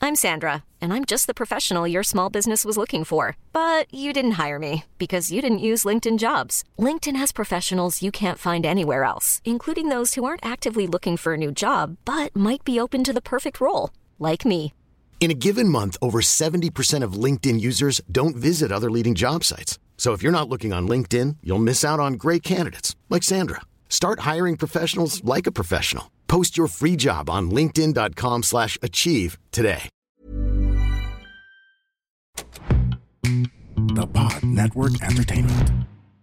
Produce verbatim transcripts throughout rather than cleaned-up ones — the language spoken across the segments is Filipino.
I'm Sandra, and I'm just the professional your small business was looking for. But you didn't hire me because you didn't use LinkedIn Jobs. LinkedIn has professionals you can't find anywhere else, including those who aren't actively looking for a new job, but might be open to the perfect role, like me. In a given month, over seventy percent of LinkedIn users don't visit other leading job sites. So if you're not looking on LinkedIn, you'll miss out on great candidates like Sandra. Start hiring professionals like a professional. Post your free job on linkedin.com slash achieve today. The Pod Network Entertainment.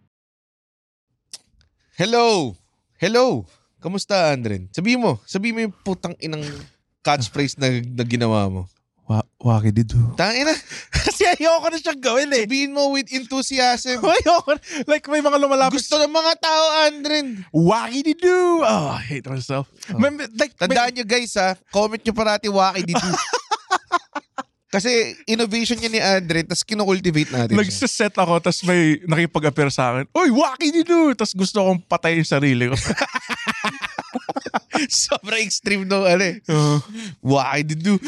Hello! Hello! Kamusta, Andren? Sabihin mo, sabihin mo yung putang inang catchphrase na, na ginawa mo. Wa waki didu. Tangina. Kasi ayoko na siyang gawin eh. Sabihin mo with enthusiasm. Ayoko. Like may mga lumalapit. Gusto ng mga tao, Andren. Waki didu. Oh, I hate myself. Oh. May, like, Tandaan may... nyo guys ha, comment nyo parati waki didu. Kasi innovation niya ni Andren, tas kinocultivate natin siya. Nagsiset ako, tas may nakipag-appear sa akin. Uy, waki didu. Tas gusto kong patayin yung sarili ko. Sobrang extreme no, ano eh. Uh, Why did you?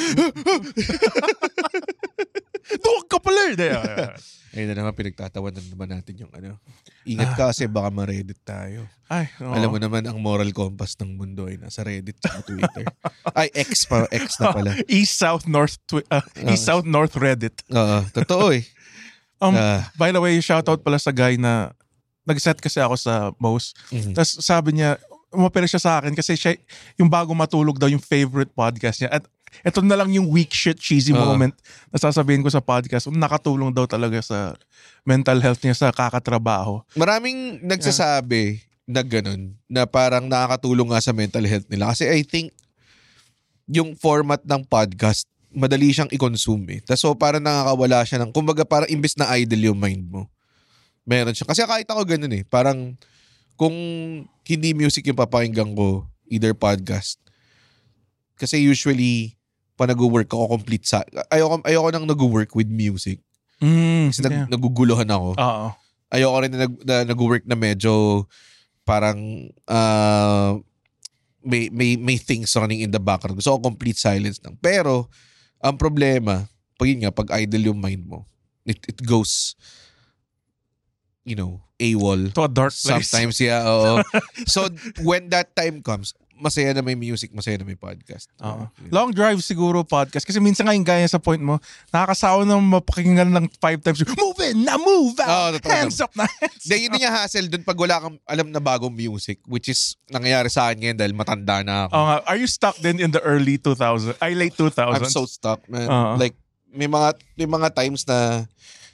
Doon ka pala eh. Ayun na naman, pinagtatawanan naman natin yung ano. Ingat ka kasi baka ma-Reddit tayo. Ay, oh. Alam mo naman, ang moral compass ng mundo ay nasa Reddit at Twitter. Ay, X pa. X na pala. Oh, East, South, North, twi- uh, uh, East, South, North Reddit. Oo, uh, totoo eh. Um, uh, by the way, shoutout pala sa guy na nag-set kasi ako sa Mouse. Mm-hmm. Tapos sabi niya, umapira siya sa akin kasi siya, yung bago matulog daw yung favorite podcast niya. At ito na lang yung weak shit, cheesy uh, moment na sasabihin ko sa podcast. Nakatulong daw talaga sa mental health niya sa kakatrabaho. Maraming nagsasabi yeah. na ganun, na parang nakakatulong nga sa mental health nila. Kasi I think yung format ng podcast, madali siyang i-consume eh. Tapos so parang nakakawala siya ng, kumbaga parang imbes na idle yung mind mo. Meron siya. Kasi kahit ako ganun eh. Parang kung hindi music yung papakinggan ko, either podcast. Kasi usually, pa nag-work ako complete sa... Ayoko, ayoko nang nag-work with music. Mm, kasi yeah. nag, naguguluhan ako. Oo. Ayoko rin na, na nag-work na medyo parang uh, may, may, may things running in the background. Gusto ko complete silence lang. Pero, ang problema, pag yun nga, pag idle yung mind mo, it, it goes... you know, AWOL. To a dark place. Sometimes, yeah. Oo. So, when that time comes, masaya na may music, masaya na may podcast. Uh, long drive siguro podcast. Kasi minsan nga yung gaya sa point mo, nakakasawa na mapakinggan ng five times, move in, na move out, oh, hands up na hands up. Yun yung hassle dun pag wala kang alam na bagong music, which is nangyayari sa akin ngayon dahil matanda na ako. Uh, are you stuck then in the early two thousands? Ay, late two thousands? I'm so stuck, man. Uh-huh. Like, may mga, may mga times na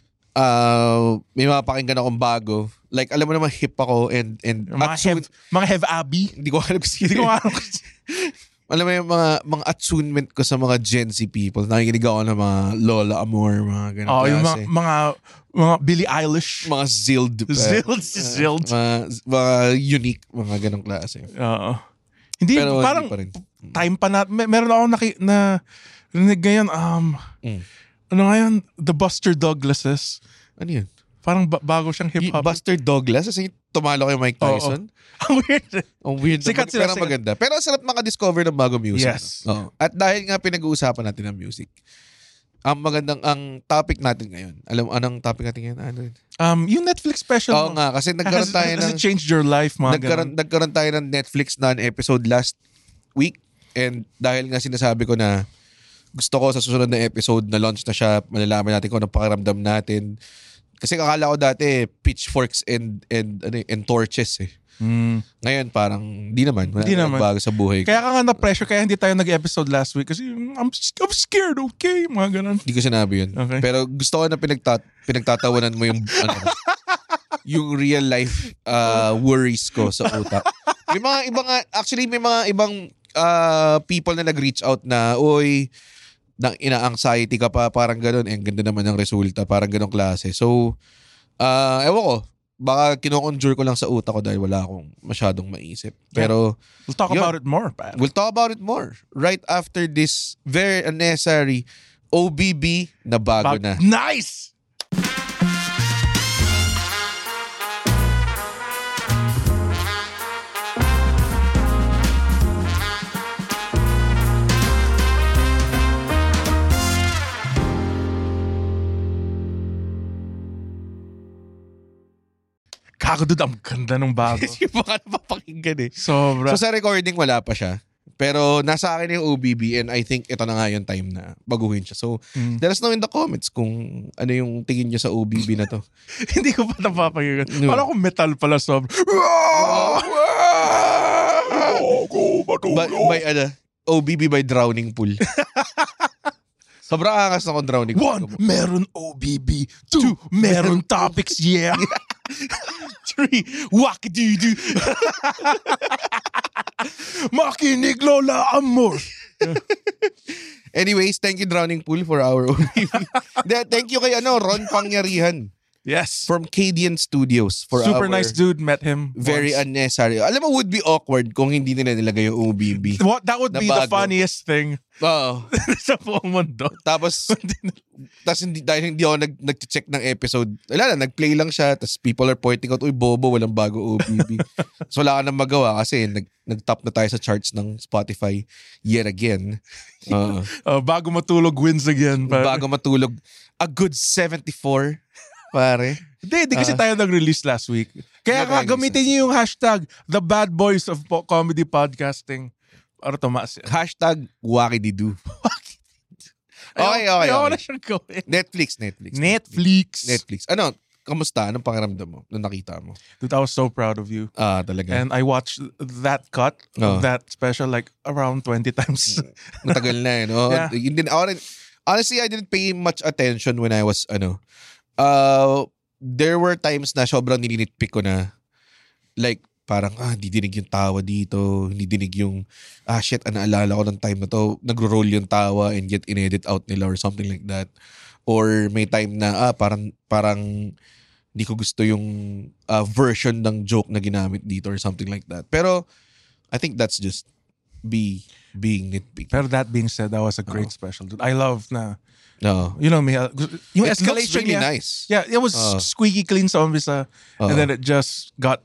Uh, may mga pakinggan akong bago. Like, alam mo naman, hip ako and... and mga atsun- hev, mga hev abby? Hindi ko alam kasi. Hindi ko alam kasi. Alam mo yung mga, mga attunement ko sa mga Gen Z people. Nakikinig ako ng mga Lola Amor, mga ganun oh, klase. Yung mga, mga, mga Billie Eilish. Mga Zild. Zild, Zild. Uh, mga, mga unique, mga ganun klase. Oo. Hindi, pero parang hindi pa rin. Time pa na, may, meron ako naki, na rinig ngayon, um, mm. ano ngayon, The Buster Douglases. Ano yun? Parang ba- bago siyang hip-hop. Buster Douglas? Kasi tumalo kay Mike Tyson? Ang weird. Ang weird. Sikat sila, pero sikat. Maganda. Pero sarap makadiscover ng bago music. Yes. Oo. At dahil nga pinag-uusapan natin ng music, ang magandang, ang topic natin ngayon, alam anong topic natin ngayon? Ano yun? Um, yung Netflix special. Oo nga, kasi nagkaroon has, tayo has ng... it changed your life, mga nagkaroon, nagkaroon tayo ng Netflix na episode last week. And dahil nga sinasabi ko na gusto ko sa susunod na episode na launch na siya, malalaman natin kung anong pakiramdam natin. Kasi kakala ko dati pitchforks and and ano, and torches eh. Mm. Ngayon parang hindi naman. Hindi naman. Bago sa buhay ko. Kaya ka nga na-pressure, kaya hindi tayo nag-episode last week. Kasi I'm, I'm scared, okay? Mga ganun. Hindi ko sinabi yun. Okay. Pero gusto ko na pinagtat pinagtatawanan mo yung ano, yung real life uh, worries ko sa utak. May mga ibang, actually may mga ibang uh, people na nag-reach out na, oy, nang ina-anxiety ka pa, parang gano'n, eh, ganda naman ang resulta, parang gano'ng klase. So, uh, ewan ko, baka kino-conjure ko lang sa utak ko dahil wala akong masyadong maisip. Pero, we'll talk yun, about it more, Pat. We'll talk about it more right after this very unnecessary O B B na bago Bag- na. Nice! Gago, dude, ang ganda ng bago. Kasi baka napapakinggan eh. Sobra. So sa recording, wala pa siya. Pero nasa akin yung O B B and I think ito na nga yung time na baguhin siya. So, Mm. let us know in the comments kung ano yung tingin nyo sa O B B na to. Hindi ko pa napapakinggan. No. Parang kung metal pala sobra. by, by ano, O B B by Drowning Pool. Sobrang angas na kung Drowning One, Pool. meron O B B. Two, meron topics, yeah. Three, wak-doo-doo. Makinig, Lola Amor. Anyways, thank you Drowning Pool for our O B B. De- thank you kay ano, Ron Pangyarihan Yes. from Cadian Studios for Super our nice dude. Met him. very once. unnecessary. Alam mo, would be awkward kung hindi nila nilagay yung O B B. What, that would Na be the bago. funniest thing Oo. sa buong mundo. Tapos, tapos hindi, dahil hindi ako nag, nag-check ng episode, wala na, nag-play lang siya, tapos people are pointing out, uy, bobo, walang bago O B B. So wala ka nang magawa kasi nag, nag-top na tayo sa charts ng Spotify yet again. Oo. Uh, bago matulog, wins again. Pare. Bago matulog, a good seventy-four, pare. Hindi, hindi kasi Ah. tayo nag-release last week. Kaya Hindi nga, tayo gamitin niyo yung hashtag The Bad Boys of po- Comedy Podcasting. Para tumaas yan. Hashtag wakididu. Okay, okay, Ayaw okay. na siyang gawin. Netflix, Netflix. Netflix. Netflix. Ano, kamusta? Anong pakiramdam mo nung nakita mo? Dude, I was so proud of you. Ah, talaga. And I watched that cut Oh. of that special like around twenty times. Matagal na eh, no? Yeah. Hindi, ako rin- honestly, I didn't pay much attention when I was, ano, uh, there were times na sobrang nilinitpick ko na, like, parang, ah, hindi dinig yung tawa dito, hindi dinig yung, ah, shit, ah, naalala ko ng time na to, nagro-roll yung tawa and get inedit out nila or something like that. Or may time na, ah, parang, parang, hindi ko gusto yung uh, version ng joke na ginamit dito or something like that. Pero, I think that's just be being nitpicky. Pero that being said, that was a great Oh. special. Dude, I love na, No. you know me, uh, yung It looks escalation really niya. nice. Yeah, it was Oh. squeaky clean sa umpisa. Oh. And then it just got,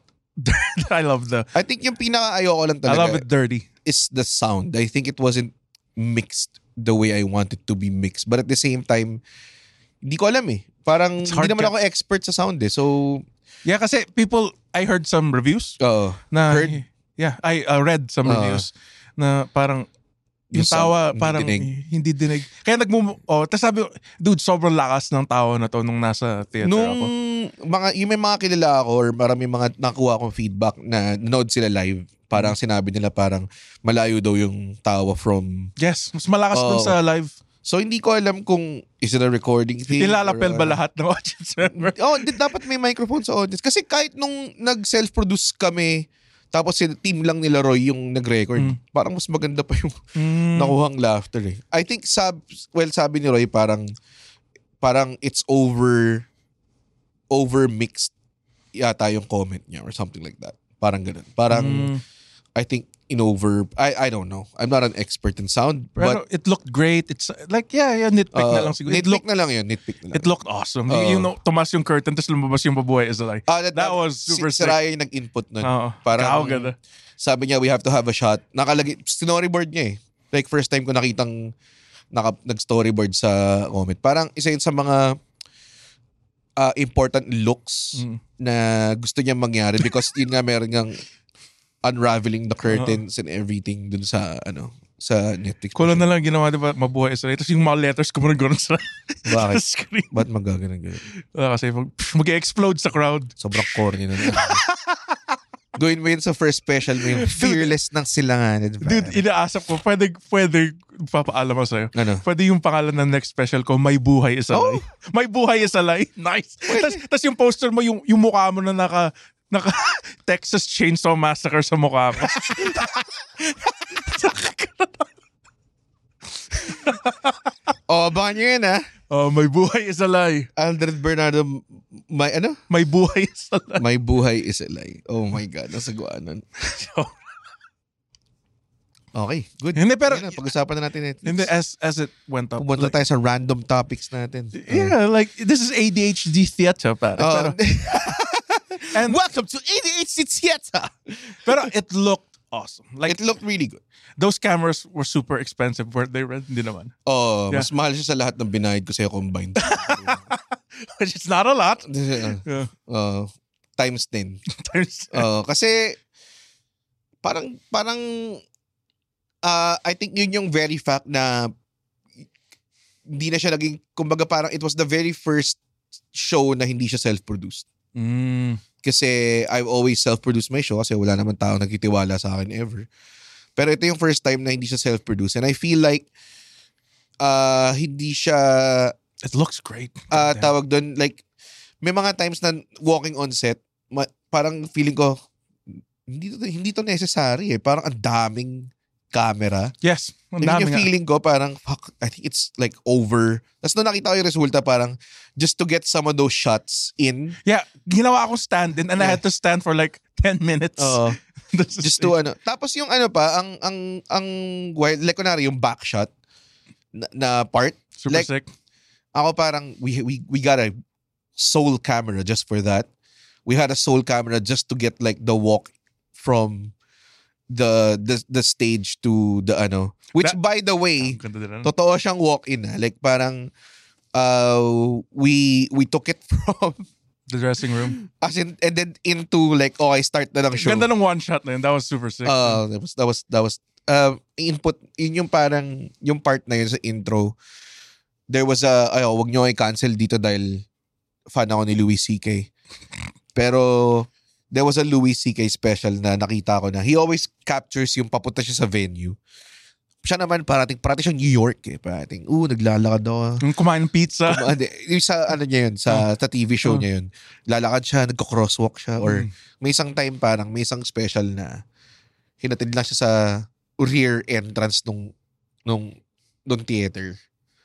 I love the, I think yung pinaka-ayoko lang I talaga love it dirty. is the sound. I think it wasn't mixed the way I want it to be mixed. But at the same time, hindi ko alam eh. Parang It's hindi hard naman ka- ako expert sa sound eh. So, Yeah, kasi people, I heard some reviews oo. na, Heard? yeah, I uh, read some Ah. reviews na parang, yung Yung sound, tawa, hindi parang dinig. hindi dinig. Kaya nagmum... Oh, tapos sabi, ko, dude, sobrang lakas ng tawa na to nung nasa theater Nung ako. mga, yung may mga kilala ako or marami mga nakuha akong feedback na nanood sila live, parang Mm. sinabi nila parang malayo daw yung tawa from... Yes, mas malakas dun Oh. sa live. So, hindi ko alam kung is it a recording thing? Ilalapel or ba ano. lahat ng audience member? Oh, di, dapat may microphone sa audience. Kasi kahit nung nag-self-produce kami, tapos si team lang nila Roy yung nag-record, Mm. parang mas maganda pa yung Mm. nakuhang laughter eh. I think, sab, well, sabi ni Roy, parang, parang it's over, over-mixed yata yung comment niya or something like that. Parang ganun. Parang, Mm. I think, in over, I I don't know. I'm not an expert in sound, Pero but it looked great. It's like, yeah, yeah, nitpick na uh, lang siguro. It nitpick looked, na lang yun. Nitpick na lang. it looked awesome. Oo. You know, tumas yung curtain, tapos lumabas yung babuhay is like, Ah, that was super si, si sick. Ryan yung nag-input nun. Oo. Parang, Kao, ganda. sabi niya, we have to have a shot. Nakalagay, storyboard niya eh. Like, first time ko nakitang naka, nag-storyboard sa comment. Parang isa yun sa mga uh, important looks Mm. na gusto niya mangyari because yun nga meron ngang unraveling the curtains and everything dun sa, ano, sa Netflix. Kulang na lang ginawa, di ba, mabuhay isa. Tapos yung mga letters ko gano'n sa Bakit? sa screen. Ba't magaganon ganun? Wala kasi mag, mag-explode sa crowd. Sobrang corny na. Gawin mo yun sa first special mo yung fearless ng silanganin. Dude, inaasap ko, pwede, pwede, papaalam ko sa'yo. Ano? Pwede yung pangalan ng next special ko, May Buhay Is a Oh! Lie. May Buhay Is a Lie. Nice. Tapos yung poster mo, yung, yung mukha mo na naka, naka Texas Chainsaw Massacre sa mukha ko. Oh, baka nyo yun ah. Oh, May Buhay Is a Lie. Aldred Bernardo, may ano? May Buhay Is a Lie. My buhay is a lie. Oh my God, nasagwaan nun. Okay, good. Hindi, pero- Ayun na, pag-usapan na natin Netflix. And then as, as it went up. Pumunta like, tayo sa random topics natin. yeah, like, this is A D H D theater, pare. Oh. Pero, and, Welcome to A D H D Theater! pero it looked awesome. Like, It looked really good. those cameras were super expensive. Weren't they, Red? Hindi naman. Oh, Yeah. mas mahal siya sa lahat ng binayad ko sa'yo combined. Which is not a lot. Uh, Yeah. uh, times ten. Times Uh, kasi parang parang uh, I think yun yung very fact na hindi na siya naging, kumbaga parang it was the very first show na hindi siya self-produced. Mm. Kasi I've always self-produced my show kasi wala naman tao nagtitiwala sa akin ever. Pero ito yung first time na hindi siya self-produced. And I feel like uh, hindi siya... It looks great. Uh, tawag doon, like, may mga times na walking on set, ma- parang feeling ko, hindi to, hindi to necessary eh. Parang ang daming camera. Yes. Ang Yung, dami yung nga. feeling ko parang, fuck, I think it's like over. Tapos nung nakita ko yung resulta, parang just to get some of those shots in. Yeah, ginawa akong stand-in and I Yeah. had to stand for like ten minutes. Oo. That's the Just stage. to ano. Tapos yung ano pa, ang, ang, ang, wild, like kunwari yung back shot na, na part. Super like, sick. Ako parang, we, we, we got a soul camera just for that. We had a soul camera just to get like the walk from the the the stage to the ano. Which That- by the way, Ang ganda din, ano? totoo siyang walk-in ah. Like parang uh, we we took it from The dressing room. as in and then into like okay, start na lang show. Ganda ng one shot na yun. That was super sick. Uh, that was that was that was uh, input yun yung parang yung part na yun sa intro. There was a ayo, wag niyo i-cancel dito dahil fan ako ni Louis C K. Pero there was a Louis C K special na nakita ko na he always captures yung papunta siya sa venue. Siya naman parating parating siya New York eh. Parating, uh, naglalakad ako. Yung kumain ng pizza. Kuma- hindi, yung sa ano niya yun, sa, sa T V show Oh. niya yun. Lalakad siya, nagko-crosswalk siya. Or Mm. may isang time parang, may isang special na hinatid lang siya sa rear entrance nung, nung, nung theater.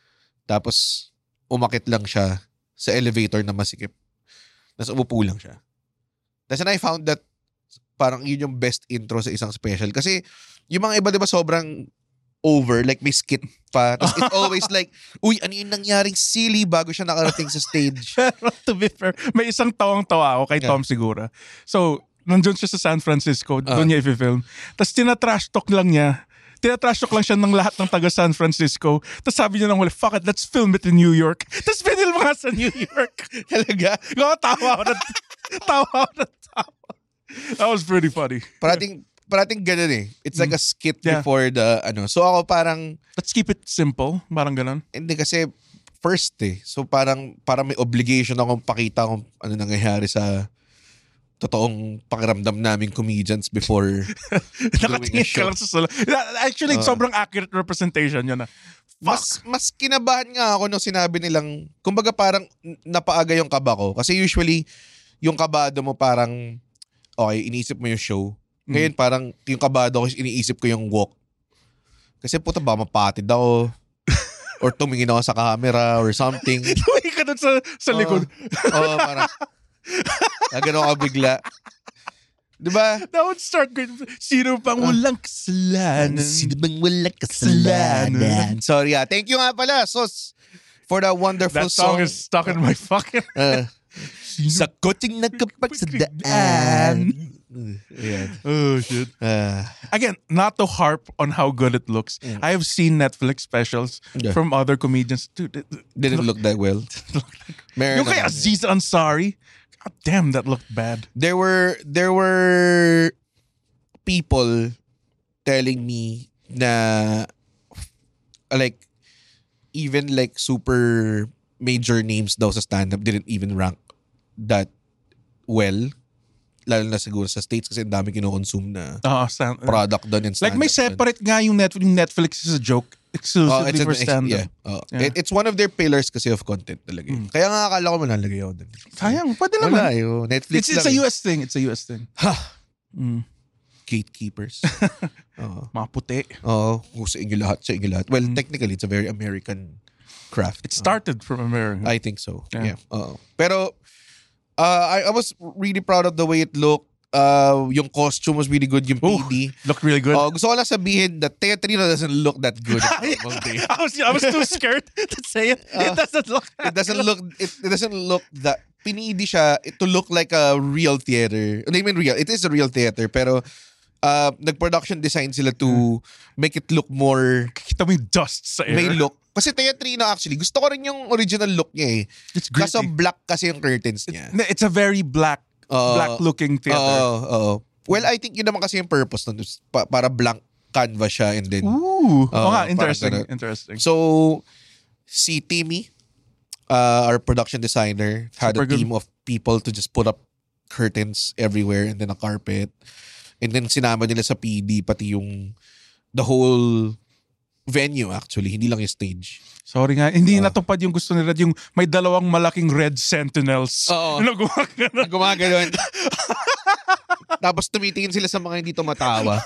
Tapos, umakit lang siya sa elevator na masikip. Tapos umupo lang siya. Tapos and I found that parang yun yung best intro sa isang special. Kasi yung mga iba, di ba, sobrang over, like may skit pa. Tapos it's always like, uy, ano yung nangyaring silly bago siya nakarating sa stage. Pero to be fair, may isang tawang-tawa ako kay Yeah. Tom Segura. So, nandun siya sa San Francisco, Ah. doon niya i-film. Tapos tina-trash talk lang niya. Tina-trash talk lang siya ng lahat ng taga San Francisco. Tapos sabi niya lang, well, fuck it, let's film it in New York. Tapos pinil mga sa New York. Talaga. Ako, tawa ako na tawa ako na tawa. That was pretty funny. Parating, parating ganun eh. It's like a skit Yeah. before the, ano. So ako parang, Let's keep it simple. Parang ganun. hindi kasi first eh. So parang, parang may obligation akong pakita kung ano nangyayari sa totoong pakiramdam naming comedians before doing a Nakatingin show. ka lang sa sala. Actually, Uh. sobrang accurate representation yun na. Mas mas kinabahan nga ako nung sinabi nilang, kumbaga parang napaaga yung kaba ko. Kasi usually, yung kabado mo parang, okay, iniisip mo yung show. Ngayon parang yung kabado ko, iniisip ko yung walk. Kasi puta ba, mapatid ako. Or tumingin ako sa camera or something. Tuwi ka dun sa, sa likod. Oo, oh, parang, nagano ka bigla. Diba? That would start good. Sino pang walang kasalanan? Sino bang walang kasalanan? Sorry ah. Thank you nga pala, Sos, for that wonderful That song song. is stuck in my fucking... Uh, sa kuting nagkapagsadaan. Ayan. Oh, shit. Uh, Again, not to harp on how good it looks. I have seen Netflix specials Yeah. from other comedians. Dude, it, it didn't look that well. Meron yung kay naman. Aziz Ansari, God damn, that looked bad. There were there were people telling me na like even like super major names daw sa stand-up didn't even rank that well. Lalo na siguro sa States kasi ang dami kinokonsume na Uh, stand, product doon in like may stand-up. separate nga yung Netflix. Yung Netflix is a joke Oh, exclusively it's, for an, stand-up. yeah. Oh. Yeah. It- it's one of their pillars kasi of content talaga. eh. Kaya nga akala ko malalagay ako doon. Sayang, pwede naman. Wala yun. Netflix It's, it's a lang. U S thing. It's a U S thing. Ha! Mm. Gatekeepers. Oo. Mga puti. Oo. Oh, sa inyo lahat. Sa inyo lahat. Well, technically, it's a very American craft. It started from America. I think so. Yeah. Yeah. Oo. Pero, uh, I, I was really proud of the way it looked. Uh, yung costume was really good. Yung P D. Looked really good. Oh, gusto ko lang sabihin that Teatrino doesn't look that good. I was I was too scared to say it. It doesn't look. It doesn't look it, it doesn't look that pinili siya to look like a real theater. Hindi mean real. It is a real theater pero uh, nag-production design sila to make it look more Kita mo yung dust sa air. may look. Kasi Teatrino actually, gusto ko rin yung original look niya eh. It's Kaso gritty. black kasi yung curtains niya. It's a very black Uh, black-looking theater. Oo, oo. Well, I think yun naman kasi yung purpose nun. Pa- para blank canvas siya and then... Ooh. Uh, oh nga, interesting. parang Interesting. So, si Timmy, uh, our production designer, had Super a team good. of people to just put up curtains everywhere and then a carpet. And then sinama nila sa P D, pati yung the whole venue actually, hindi lang yung stage. Sorry nga, hindi Uh, natupad yung gusto nila, yung may dalawang malaking red sentinels. Oo. Na gumagana. Gumagano'n. Tapos tumitingin sila sa mga hindi tumatawa.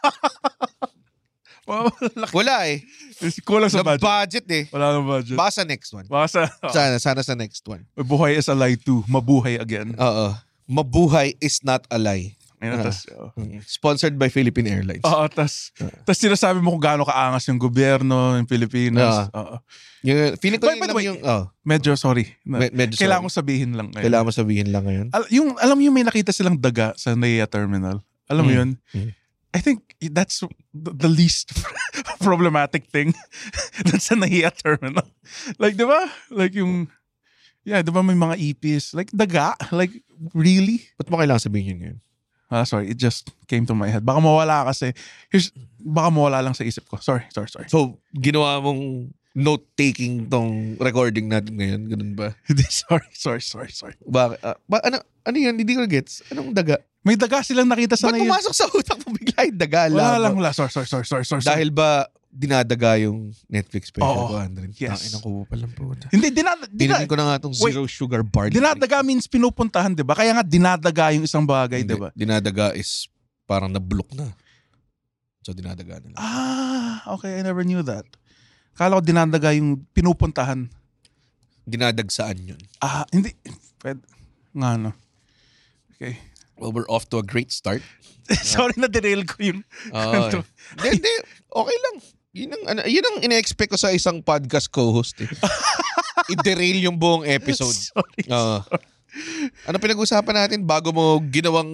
Wala eh. Kulang sa The budget. budget eh. Wala nang budget. Baka sa next one. Baka sa, Sana, sana sa next one. Buhay is a lie too. Mabuhay again. Oo. Mabuhay is not a lie. Ayun, Ah. tas, oh. Sponsored by Philippine Airlines. Oo, tas, tas sinasabi mo kung gaano kaangas yung gobyerno ng Pilipinas. Oo. Yung, feeling ko By- yun by the lang way, yung... Oh, Medyo, sorry. Na- Me- medyo Kailangan ko sorry. sabihin lang ngayon. Kailangan mo sabihin lang ngayon. Al- yung, alam mo yung may nakita silang daga sa N A I A Terminal. Alam mo Mm. yun? Mm. I think that's the the least problematic thing that's sa N A I A Terminal. Like, di ba? Like yung... Yeah, di ba may mga ipis? Like, daga? Like, really? Ba't mo kailangan sabihin yun ngayon? Ah, sorry, it just came to my head. Baka mawala kasi. Here's, baka mawala lang sa isip ko. Sorry, sorry, sorry. So, ginawa mong note-taking tong recording natin ngayon? Ganun ba? Hindi, sorry, sorry, sorry, sorry. Bakit? Ah, ba, ano, ano yun? Hindi ko gets. Anong daga? May daga silang nakita sa Ba't N A I A. pumasok sa utak mo bigla yung daga? Wala Labo? lang, wala. Sorry, sorry, sorry, sorry, sorry. Dahil ba dinadaga yung Netflix special Oo. ko, Andren? Yes. Tangin ako pa lang po. Hindi, dinad, dinad, Tinamin ko na nga itong Wait. zero sugar bar. dinadaga means pinupuntahan, di ba? Kaya nga dinadaga yung isang bagay, di ba? Dinadaga is parang na-block na. So, dinadaga nila. Ah, okay. I never knew that. Kala ko dinadaga yung pinupuntahan. Dinadagsaan yun. Ah, hindi. Pwede. Nga, no. Okay. Well, we're off to a great start. Sorry na derail ko yung... Oh, Hindi, hindi. Okay lang. Yun ang, ano, yun ang ina-expect ko sa isang podcast co-host. Eh. I-derail yung buong episode. Sorry. Oo. Ano pinag-usapan natin bago mo ginawang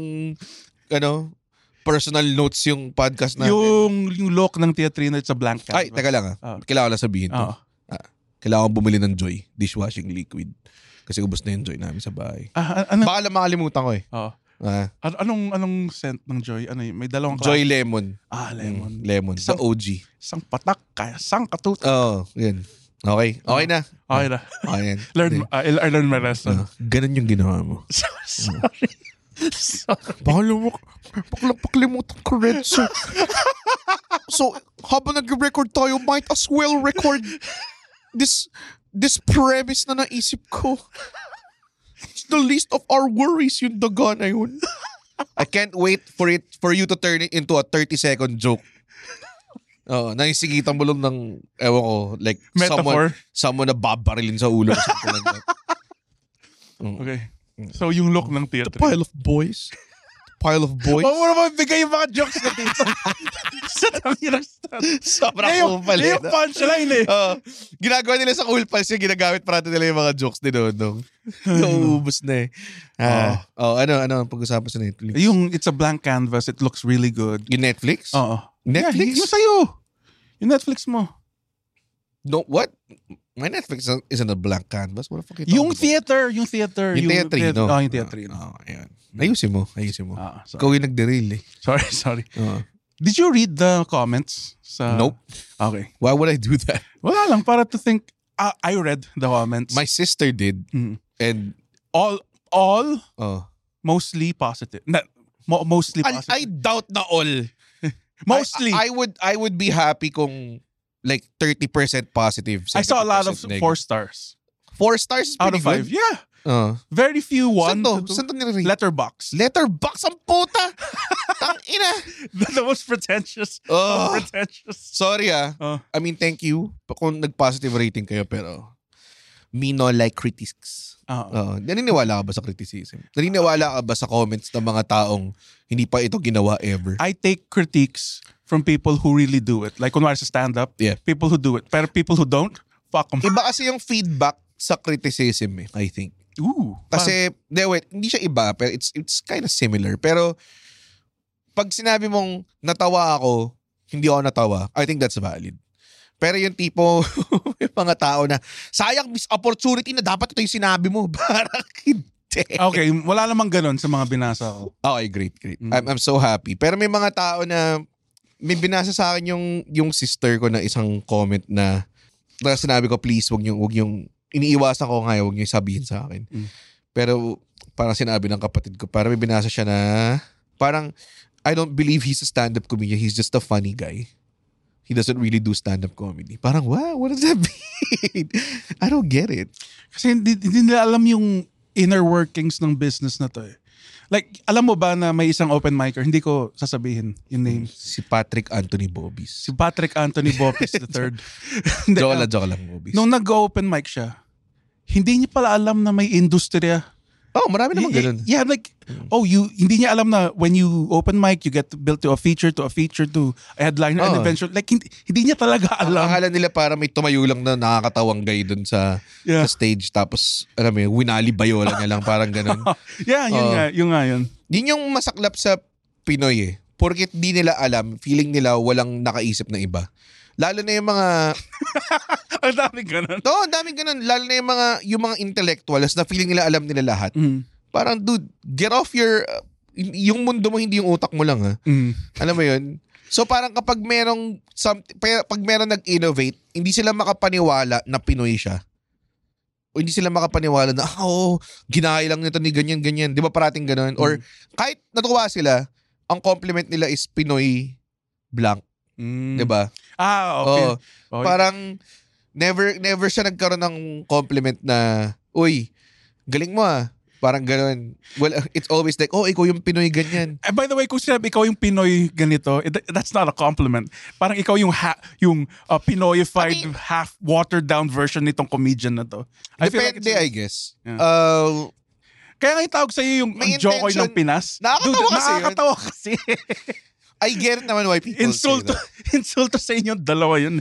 ano personal notes yung podcast natin? Yung, yung look ng Teatrino, it's a blank canvas. Ay, teka lang ah. Ah. Kailangan ko lang sabihin to. Oo. Ah, kailangan ko bumili ng Joy dishwashing liquid. Kasi ubos na yung Joy namin sa bahay. Ah, ano? Baka lang makalimutan ko eh. Oo. Ah, An- anong anong scent ng Joy? Ano yun? May dalawang Joy klase. Lemon. Ah, lemon. Mm, lemon. The Isang- O G. Isang patak, kaya sang katut. Oo, oh, yun. Okay. Okay na. Okay na. Okay yan. Learn, Hindi. uh, I learned my lesson. Ah, ganun yung ginawa mo. Sorry. Sorry. Baka lumuk, bakla paklimutan ko, Red. So, so habang nag-record tayo, might as well record this this premise na naisip ko. It's the least of our worries, yung daga na yun. I can't wait for it for you to turn it into a thirty second joke. Oo, naisigitan mo lang ng, ewan ko, like, Metaphor. someone, someone na babarilin sa ulo. Something like that. Mm. Okay. So yung look ng The theater. pile of boys. Pile of boys. Huwag mo naman bigay yung mga jokes na dito. Sa tangirang stand. Sobrang Yan yung, kupal yan eh. yung punchline eh. Oo. ginagawa nila sa Cool Pals yung ginagamit parati nila yung mga jokes ni Dodong. Nauubos na eh. Ah, oh. ano, ano ang pag-usapan sa Netflix? Yung it's a blank canvas, it looks really good. Yung Netflix? Oo. Netflix? Yeah, yung sa'yo. Yung Netflix mo. No, what? My Netflix isn't a blank canvas. What the fuck are you Yung talking theater, yung theater. about? Yung theatrino. Oh, yung theatrino. Oh, ayan. Ayusin mo, ayusin mo. Ah, sorry. Ikaw yung nag-derail eh. sorry, sorry. Oo. Did you read the comments? Sa... Nope. Okay. Why would I do that? Wala lang, para to think. Uh, I read the comments. My sister did. Mm. And, all, all, oh. mostly positive. Na, mo, mostly I, positive. I doubt na all. mostly. I, I would I would be happy kung like thirty percent positive. I saw a lot of seventy percent negative. four stars. Four stars is Out pretty of five. good. Yeah. Uh, Very few Saan one. to? to two. Saan to nire-rate? Letterbox. Letterbox ang puta! Tang ina! the, the most pretentious. Oh. most pretentious. Sorry ah. Oh. I mean, thank you kung nag-positive rating kayo pero me no like critics. Oh. Uh, naniniwala ka ba sa criticism? Naniniwala ka ba sa comments ng mga taong hindi pa ito ginawa ever? I take critiques from people who really do it. Like kunwari sa stand-up, Yeah. people who do it. Pero people who don't, fuck them. Iba kasi yung feedback sa criticism eh, I think. Ooh. Kasi, de, wait, hindi siya iba, pero it's it's kind of similar. Pero, pag sinabi mong natawa ako, hindi ako natawa, I think that's valid. Pero yung tipo, yung mga tao na, sayang miss opportunity na dapat ito yung sinabi mo. Parang hindi. Okay, wala namang ganun sa mga binasa ko. Okay, great, great. Mm. I'm, I'm so happy. Pero may mga tao na, may binasa sa akin yung, yung sister ko na isang comment na, na sinabi ko, please, wag yung, wag yung, iniiwasan ko ngayon, wag yung sabihin sa akin. Mm. Pero, parang sinabi ng kapatid ko, parang may binasa siya na, parang, I don't believe he's a stand-up comedian. He's just a funny guy. He doesn't really do stand-up comedy. Parang, wow, what does that mean? I don't get it. Kasi hindi, hindi nila alam yung inner workings ng business na to eh. Like, alam mo ba na may isang open micer? Hindi ko sasabihin yung name. Si Patrick Anthony Bobis. Si Patrick Anthony Bobis the third. Joke lang, joke lang, Bobis. Nung nag-open mic siya, hindi niya pala alam na may industriya. Oh, marami naman ganun. Yeah, like, oh, you, hindi niya alam na when you open mic, you get built to a feature, to a feature, to a headliner, oh. and eventually, like, hindi, hindi niya talaga alam. Ang akala nila para may tumayo lang na nakakatawang guy dun sa, yeah. sa stage, tapos, alam mo yun, winali bayola niya lang, parang ganun. Yeah, yun oh. nga, yun nga yun. Yun yung masaklap sa Pinoy eh. Porket di nila alam, feeling nila walang nakaisip na iba. Lalo na yung mga... ang daming ganun. Oo, ang daming ganun. Lalo na yung mga, yung mga intellectuals na feeling nila alam nila lahat. Mm. Parang, dude, get off your... Uh, yung mundo mo, hindi yung utak mo lang, ha? Mm. Alam mo yun? So parang kapag merong... Some, pag merong nag-innovate, hindi sila makapaniwala na Pinoy siya. O hindi sila makapaniwala na, oh, ginaya lang nito ni ganyan-ganyan. Di ba parating ganun? Mm. Or kahit natuwa sila, ang compliment nila is Pinoy blank. Mm. Diba? Ah, okay. Oo. Okay. Parang never never siya nagkaroon ng compliment na, uy, galing mo ah. Parang gano'n. Well, it's always like, oh, ikaw yung Pinoy ganyan. And by the way, kung sinabi ikaw yung Pinoy ganito, it, that's not a compliment. Parang ikaw yung ha, yung uh, Pinoyified, I mean, half watered down version nitong comedian na to. I depende, feel like I guess. Yeah. Uh, Kaya nga yung tawag sa'yo yung Jokoy ng Pinas. Nakakatawa Dude, kasi nakakatawa kasi. I get it naman why people insulto, say that. Insulto sa inyo, dalawa yun.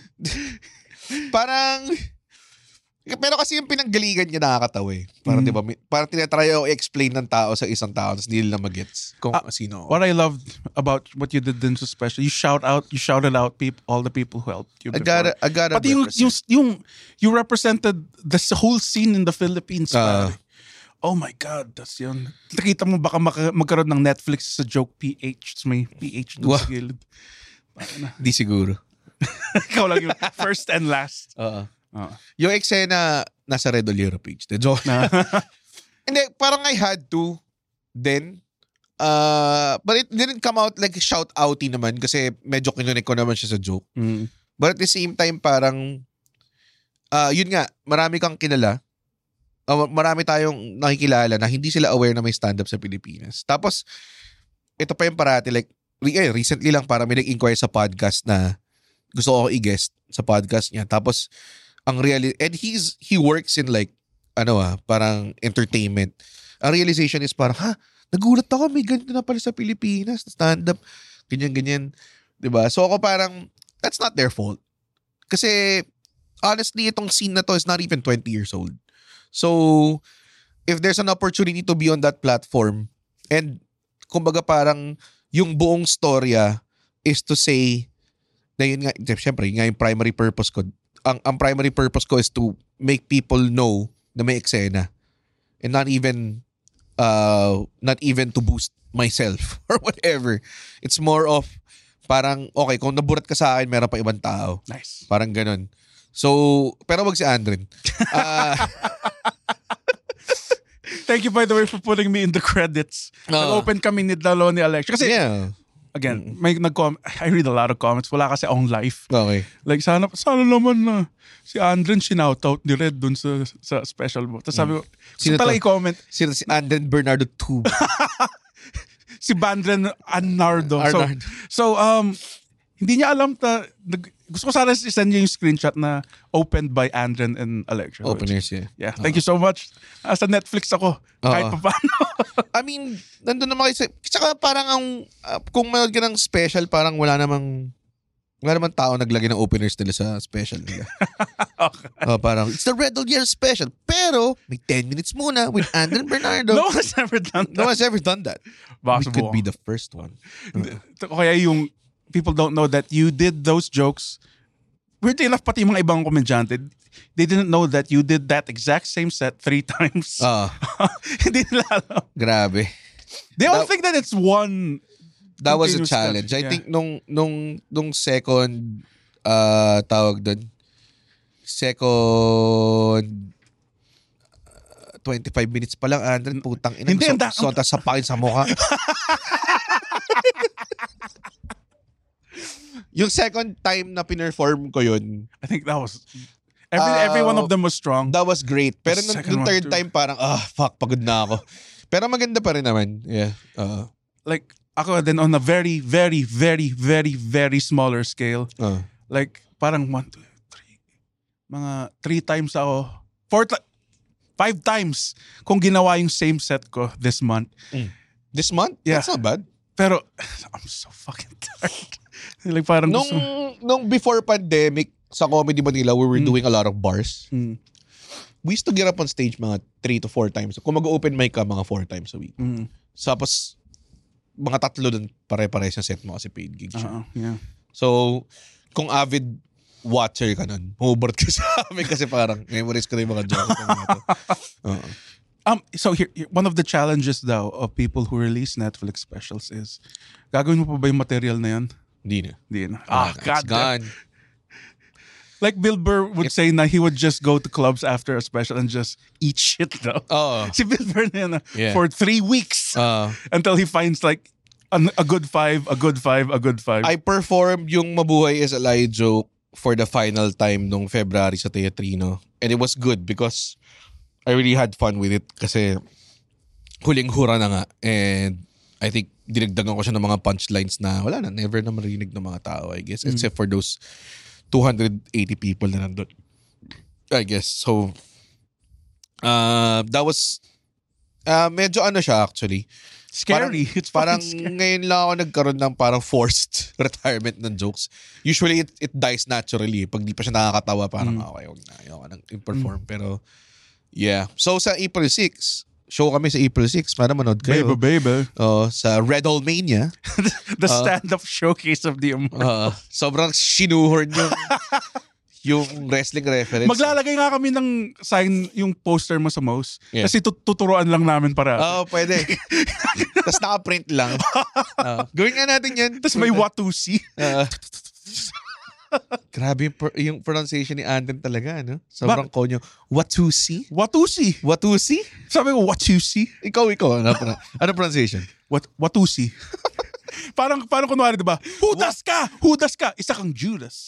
Parang, pero kasi yung pinanggalingan niya nakakatawa eh. Parang mm. di ba, parang tinatry ako i-explain ng tao sa isang tao tapos hindi nila magets kung uh, sino. What I loved about what you did din so special, you shout out, you shouted out people, all the people who helped you before. I gotta, I gotta Pati yung, yung, yung, you represented the whole scene in the Philippines. Uh, Oh my God, that's yun. Nakita mo baka maka- magkaroon ng Netflix sa Joke P H. May P H doon sa gilid. Di siguro. Ikaw lang yung first and last. Oo. Uh-uh. Yung eksena nasa Red Olero page. The joke. Hindi, parang I had to then. Uh, but it didn't come out like shout-outy naman kasi medyo kinunik ko naman siya sa joke. Mm. But at the same time, parang uh, yun nga, marami kang kilala. Uh, marami tayong nakikilala na hindi sila aware na may stand-up sa Pilipinas. Tapos, ito pa yung parati, like, eh, recently lang para may nag-inquire sa podcast na gusto ko i-guest sa podcast niya. Tapos, ang reality, and he's, he works in like, ano ah, parang entertainment. Ang realization is parang, ha, nagulat ako, may ganito na pala sa Pilipinas, stand-up, ganyan-ganyan. Diba? So ako parang, that's not their fault. Kasi, honestly, itong scene na to is not even twenty years old. So, if there's an opportunity to be on that platform, and kumbaga parang yung buong storya is to say, na yun nga, syempre, yun nga yung primary purpose ko. Ang, ang primary purpose ko is to make people know na may eksena. And not even, uh, not even to boost myself or whatever. It's more of, parang, okay, kung naburat ka sa akin, meron pa ibang tao. Nice. Parang ganun. So, pero wag si Andren. Uh, Thank you, by the way, for putting me in the credits. Uh, Nag-open kami ni Dalo ni Alex. Kasi, yeah. again, may nag-com- I read a lot of comments. Wala kasi on life. Okay. Like, sana, sana naman na si Andren sinoutout ni Red dun sa, sa special mo. Tapos sabi ko, sino pala i-comment. Sino si Andren Bernardo two. Si Bandren Arnardo. So, so, um, hindi niya alam ta, nag, gusto ko sana isend niyo yung screenshot na opened by Andren and Alex. Openers, yeah. Yeah, thank uh-huh. you so much. Uh, sa Netflix ako, uh-huh. kahit pa paano. I mean, nandun naman kayo sa, tsaka parang ang, uh, kung manood ka ng special, parang wala namang, wala namang tao naglagay ng openers nila sa special nila. Okay. Uh, parang, it's the Red Year special. Pero, may ten minutes muna with Andren Bernardo. No one's ever done that. No one's ever done that. Possible. We could be the first one. Uh-huh. Kaya yung, people don't know that you did those jokes weirdly enough, pati yung mga ibang komedyante, they didn't know that you did that exact same set three times. Ah. Hindi nila alam. Grabe. They all That- think that it's one. That was a continuous challenge. set. I Yeah. think nung nung nung second uh tawag doon second uh, twenty-five minutes pa lang, Andren, putang ina. Hindi, so, ang da- so, tas sapakin sa mukha. Yung second time na pinerform ko yun, I think that was every Uh, every one of them was strong. that was great. Pero The nung, second nung one, third too. time, parang, ah, fuck, pagod na ako. Pero maganda pa rin naman. Yeah. Uh, Like ako then on a very very very very very smaller scale. uh. Like parang one two three mga three times ako. Four ti- five times kung ginawa yung same set ko this month. This month? Yeah. That's not bad. Pero I'm so fucking tired. Like parang Nung, gusto- nung before pandemic, sa Comedy Manila, we were doing a lot of bars. Mm. We used to get up on stage mga three to four times. Kung mag-open mic ka, mga four times a week. Mm. Tapos, mga tatlo dun pare-pare sa set mo kasi paid gig siya. Uh-uh, yeah. So, kung avid watcher ka nun, humubert ka sa amin kasi parang memorize ko na yung mga jokes. ng mga to. Uh-uh. Um, so here, here- one of the challenges daw of people who release Netflix specials is, gagawin mo pa ba yung material na yan? Hindi na. Hindi na. Ah, Ah, it's God. damn. gone. Like Bill Burr would say na he would just go to clubs after a special and just eat shit daw. Oo. Si Bill Burr na yan, ah, Yeah. for three weeks Uh, until he finds like an, a good five, a good five, a good five. I performed yung Mabuhay is a Lie joke for the final time nung February sa Teatrino. And it was good because I really had fun with it kasi huling hura na nga. And I think dinagdagan ko siya ng mga punchlines na wala na, never na marinig ng mga tao, I guess. Except for those two hundred eighty people na nandun. I guess. So, uh, that was, uh, medyo ano siya actually. Scary. Parang, It's parang fucking scary. ngayon lang ako nagkaroon ng parang forced retirement ng jokes. Usually, it, it dies naturally. Pag di pa siya nakakatawa, parang Mm. okay, huwag na. Ayoko nang i-perform. Pero, yeah. So, sa April sixth, show kami sa April sixth. Para manood kayo. Baby, baby. Oh, sa Red Hall Mania. The stand-up showcase of the Immortals. Uh, sobrang sinuhorn yung, yung wrestling reference. Maglalagay nga kami ng sign yung poster mo sa mouse. Yeah. Kasi tut- tuturuan lang namin para. Oo, oh, pwede. Tapos naka-print lang. Uh, gawin nga natin yan. Tapos may Watusi. Uh, grabe yung, pro- yung pronunciation ni Anden talaga, no? Sobrang konyo. Watusi? Watusi. Watusi? Sabi ko, Watusi. Ikaw, ikaw. Ano, ano, ano pronunciation? What, Watusi. parang, parang kunwari, diba? Hudas ka! Hudas ka! Isa kang Judas.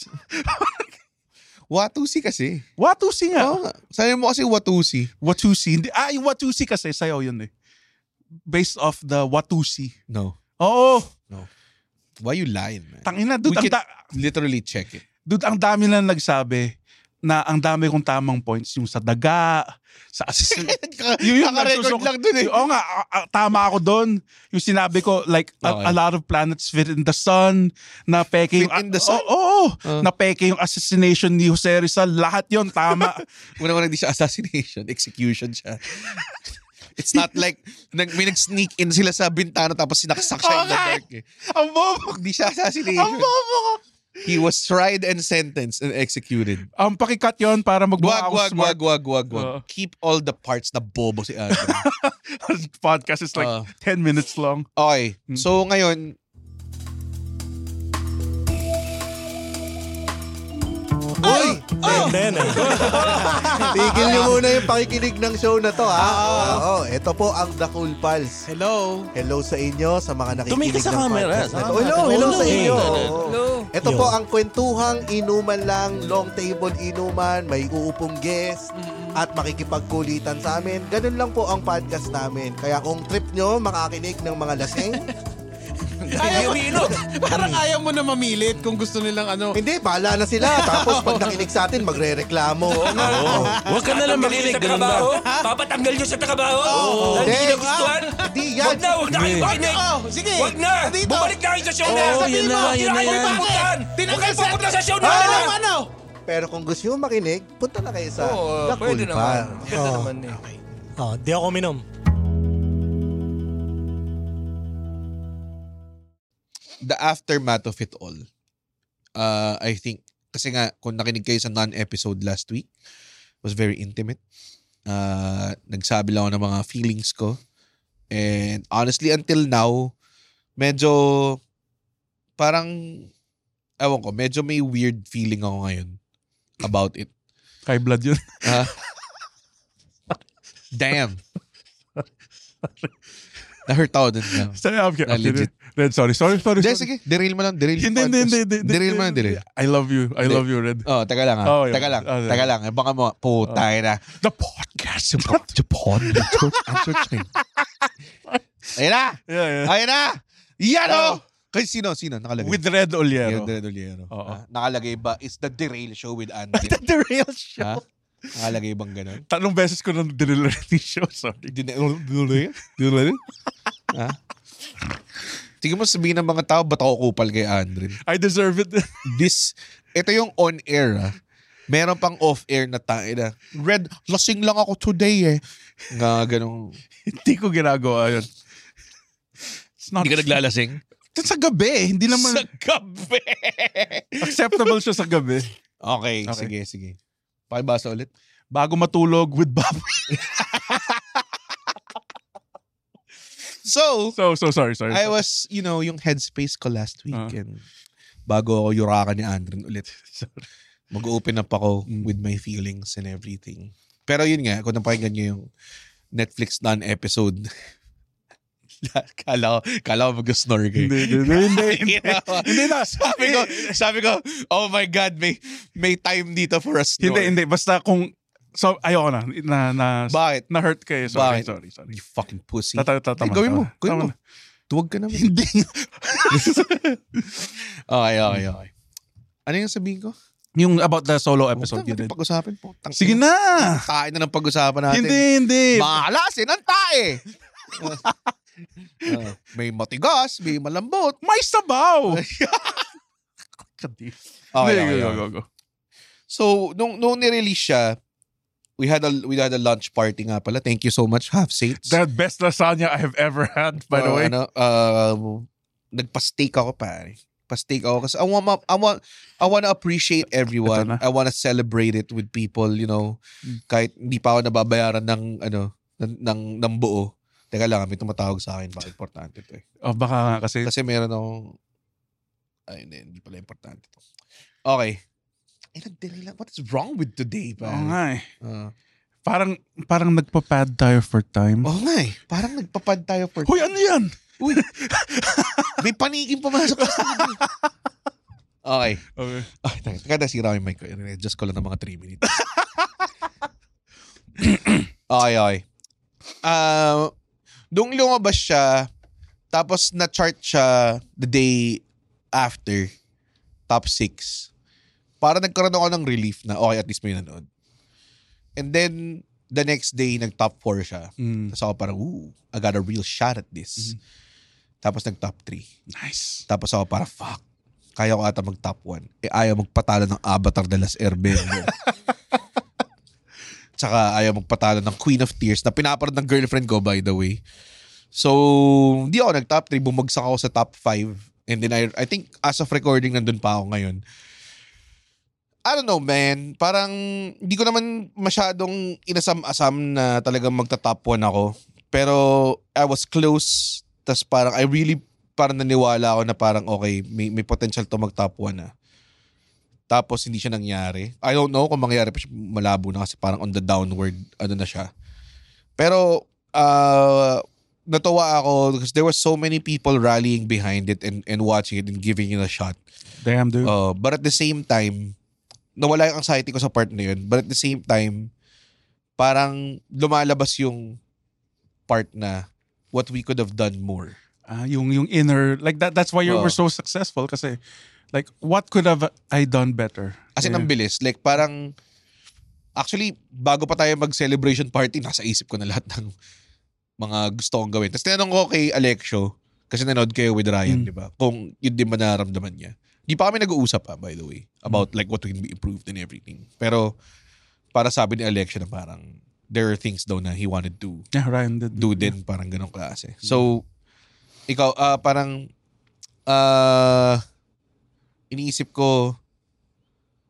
Watusi kasi. Watusi nga. Oo nga. Sabi mo kasi Watusi. Watusi. Hindi, ah, yung Watusi kasi, sayaw yun eh. Based off the Watusi. No. Oo. Why you lying, man? Tangina, dude, We ang, can da- literally check it. dude, ang dami na nagsabi na ang dami kong tamang points yung sa daga, sa assistant. Yun yung Naka-record nagsusuk- lang dun eh. Oo nga, a- a- tama ako doon. Yung sinabi ko, like, a, Okay. a lot of planets fit in the sun, na peke yung... Fit in the sun? Oo, oo, Uh. na peke yung assassination ni Jose Rizal. Lahat yon tama. Una-una hindi siya assassination. Execution siya. It's not like nag, may nag-sneak in sila sa bintana tapos sinaksak siya in the Okay. dark. Eh. Ang bobo. Hindi siya Ang assassination. bobo ko. He was tried and sentenced and executed. Ang pakikat yon para magmukha Wag, ako wag, smart. wag, wag, wag, wag. Uh. Keep all the parts na bobo si Adam. Podcast is like Uh. ten minutes long. Okay. Hmm. So ngayon, Uy! Then, Tigil niyo muna yung pakikinig ng show na to, ha? Oo, ito po ang The Cool Pals. Hello. Hello sa inyo, sa mga nakikinig Tumingin ka sa ng camera. podcast na Sa to. camera. Hello, hello sa Hello. inyo. Hello. Ito po ang kwentuhang inuman lang, long table inuman, may uupong guest, at makikipagkulitan sa amin. Ganun lang po ang podcast namin. Kaya kung trip nyo makakinig ng mga lasing, Ayaw mo, parang ayaw mo na mamilit kung gusto nilang ano. hindi, bahala na sila. Tapos pag nakinig sa atin, magre-reklamo. Huwag ka na lang makinig, ganun ba? Papatanggal nyo sa trabaho? Hindi Hindi. na gustuhan? Hindi yan. Huwag na, huwag na kayo makinig! Oh, sige. Huwag na! Dito. Bumalik na kayo sa show na! Oo, Sabihin yun mo, na, hindi yun na na kayo yan. pupuntahan! Tinanggal Huwag kayo sa- pupunta sa show na! Ano, Ano? ano? Pero kung gusto nyo makinig, punta na kayo sa Oo, The pwede Cool naman. Pals. Ganda naman eh. Oh, di ako minom. the aftermath of it all, uh, I think, kasi nga, kung nakinig kayo sa non-episode last week, was very intimate. Uh, nagsabi lang ako ng mga feelings ko. And honestly, until now, medyo, parang, ewan ko, medyo may weird feeling ako ngayon about it. High blood yun. Uh, damn. Na-hurt ako dun. No? Sorry, I'm kidding. Na legit. Red, sorry, sorry, sorry. Hindi, sorry. sige. Derail mo lang. Derail Hindi, hindi, hindi, hindi. Derail mo lang, derail. I love you. I love you, Red. Oh, taga lang ha. Oh, yeah. Taga lang. Oh, yeah. Taga lang. Eh, baka mo, putay na. The podcast. The pod. The pod. Answer chain. Ayun na. Yeah, yeah. Ayun na. Yan o. Kasi sino? Sino? Nakalagay. With Red Oliero. With Red Oliero. Oo. Ah, nakalagay ba? It's the Derail Show with Andy. The real show. Ha? Nakalagay bang ganun? Tatlong beses ko nang dinilar yung show. Sorry. Derail? Derail? Ha? Sige mo sabihin ng mga tao, ba't ako kupal kay Andre? I deserve it. This, ito yung on-air ah. Meron pang off-air na tayo na, Red, lasing lang ako today eh. Nga ganun. Hindi ko ginagawa yun. It's not Hindi ka naglalasing? Sa gabi. Hindi naman. Sa gabi! Acceptable siya sa gabi. Okay, Okay. sige, sige. Pakibasa ulit. Bago matulog with Bob. So, So, so sorry, sorry. I was, you know, yung headspace ko last week Uh. and bago ako yurakan ni Andren ulit. Mag-open up ako with my feelings and everything. Pero yun nga, kung napakinggan nyo yung Netflix non-episode, kala ko, kala ko mag-snore kayo. Hindi, hindi, hindi. Hindi, hindi na. Sabi ko, sabi ko, oh my God, may may time dito for a snore. Hindi, hindi. Basta kung, so, ayoko na. Na, na, Bakit? na-hurt kayo. Sorry, Bakit? sorry, sorry. You fucking pussy. Tata, tata, Hey, gawin mo, gawin mo. Tuwag ka naman. Hindi. Okay, okay, okay. Ano yung sabihin ko? Yung about the solo episode. Huwag You na did. pag-usapan po. Tang- Sige na. Tae na ng pag-usapan natin. Hindi, hindi. Mahalasin ang tae. Uh, may matigas, may malambot. May sabaw. Okay, Hindi, okay, go, okay. go, go. So, nung, nung nirelease siya, we had a we had a lunch party nga pala. Thank you so much, Half Saints. The best lasagna I have ever had, by the Uh, way. Ano, uh, nagpa-steak ako, pare. Pa-steak ako kasi I want, ma- I want, I want to appreciate everyone. Ito na. I want to celebrate it with people, you know. Kahit hindi pa ako nababayaran ng, ano, ng, ng, ng buo. Teka lang, may tumatawag sa akin. Baka importante ito eh. Oh, baka nga kasi. Kasi meron akong, ay, hindi, hindi pala importante ito. Okay. Ay, nagdala lang. What is wrong with today, Oo pare? nga eh. Uh, Parang, parang nagpa-pad tayo for time. Oo nga eh. Parang nagpapad tayo for... Hoy, ano yan? Uy! May panikin pumasok sa studio. Okay. Okay. Ay, teka, teka, nasira ko yung mic ko. Just ko lang ng mga three minutes. Okay, okay. Uh, Nung lumabas siya, tapos na-chart siya the day after, top six. Para nagkaroon ako ng relief na, okay, at least may nanood. And then, the next day, nag-top four siya. Mm. Tapos ako parang, ooh, I got a real shot at this. Mm. Tapos nag-top three. Nice. Tapos ako parang, fuck, kaya ko ata mag-top one. Eh, ayaw magpatalo ng Avatar de las Airbender. Tsaka ayaw magpatalo ng Queen of Tears na pinaparad ng girlfriend ko, by the way. So, hindi ako nag-top three. Bumagsak ako sa top five. And then, I, I think, as of recording, nandun pa ako ngayon. I don't know, man. Parang, hindi ko naman masyadong inasam-asam na talagang magta-top one ako. Pero, I was close. Tas parang, I really, parang naniwala ako na parang, okay, may, may potential to mag-top one na. Tapos, hindi siya nangyari. I don't know kung mangyari pa siya, malabo na kasi parang on the downward, ano na siya. Pero, uh, natuwa ako because there were so many people rallying behind it and, and watching it and giving it a shot. Damn, dude. Uh, but at the same time, nawala yung anxiety ko sa part na yun. But at the same time, parang lumalabas yung part na what we could have done more. Ah, yung yung inner, like that. That's why you Oh. were so successful kasi, like, what could have I done better? Kasi Yeah. nang bilis. Like parang, actually, bago pa tayo mag-celebration party, nasa isip ko na lahat ng mga gusto kong gawin. Tapos tinanong ko kay Alexio, kasi nanood kayo with Ryan, Mm. di ba? Kung yun din ba nararamdaman niya. Di pa kami nag-uusap pa, by the way, about like what can be improved and everything. Pero, para sabi ni Alexio na parang, there are things daw na he wanted to Yeah, Ryan did. do din, parang ganong klase. So, ikaw, ah parang, ah iniisip ko,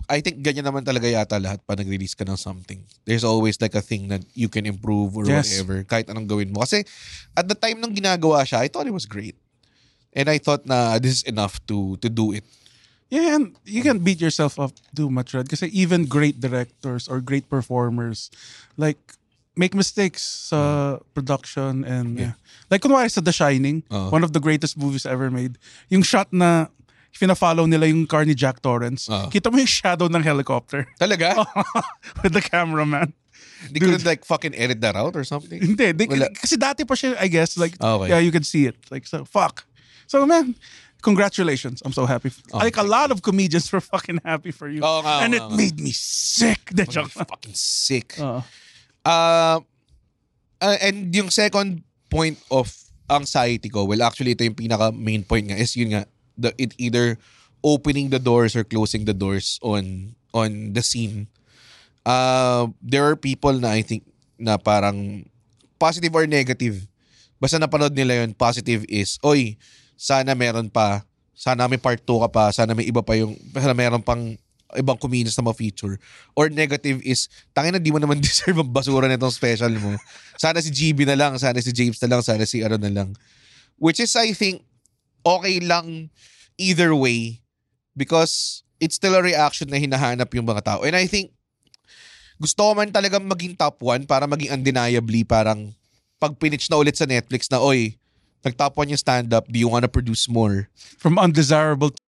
I think ganyan naman talaga yata lahat pa nag-release ka ng something. There's always like a thing that you can improve or Yes. whatever. Kahit anong gawin mo. Kasi at the time nung ginagawa siya, I thought it was great. And I thought na this is enough to to do it. Yeah, and you can't beat yourself up too much, right? Kasi even great directors or great performers, like, make mistakes sa production and yeah. Like kunwari sa The Shining, Uh-huh. one of the greatest movies ever made. Yung shot na fina-follow nila yung car ni Jack Torrance. Uh-huh. Kita mo yung shadow ng helicopter. Talaga? With the cameraman. They couldn't like fucking edit that out or something? Hindi. They, Wala. kasi dati pa siya, I guess, like, Okay. yeah, you can see it. Like, so, fuck. So, man, congratulations. I'm so happy. Oh, like, a lot of comedians were fucking happy for you. Oo nga, and oo it nga. made me sick. De joke. Fucking sick. Oo. Uh, uh, and yung second point of anxiety ko, well, actually, ito yung pinaka main point nga, is yun nga, the, it either opening the doors or closing the doors on on the scene. Uh, there are people na I think na parang positive or negative. Basta napanood nila yun, positive is, oy, sana meron pa, sana may part two ka pa, sana may iba pa yung, sana meron pang ibang comedians na ma-feature. Or negative is, tangin na di mo naman deserve ang basura nitong special mo. Sana si G B na lang, sana si James na lang, sana si ano na lang. Which is, I think, okay lang either way because it's still a reaction na hinahanap yung mga tao. And I think, gusto ko man talagang maging top one para maging undeniably parang pag pinitch na ulit sa Netflix na, oy, nag-top one yung stand-up, do you wanna produce more? From undesirable to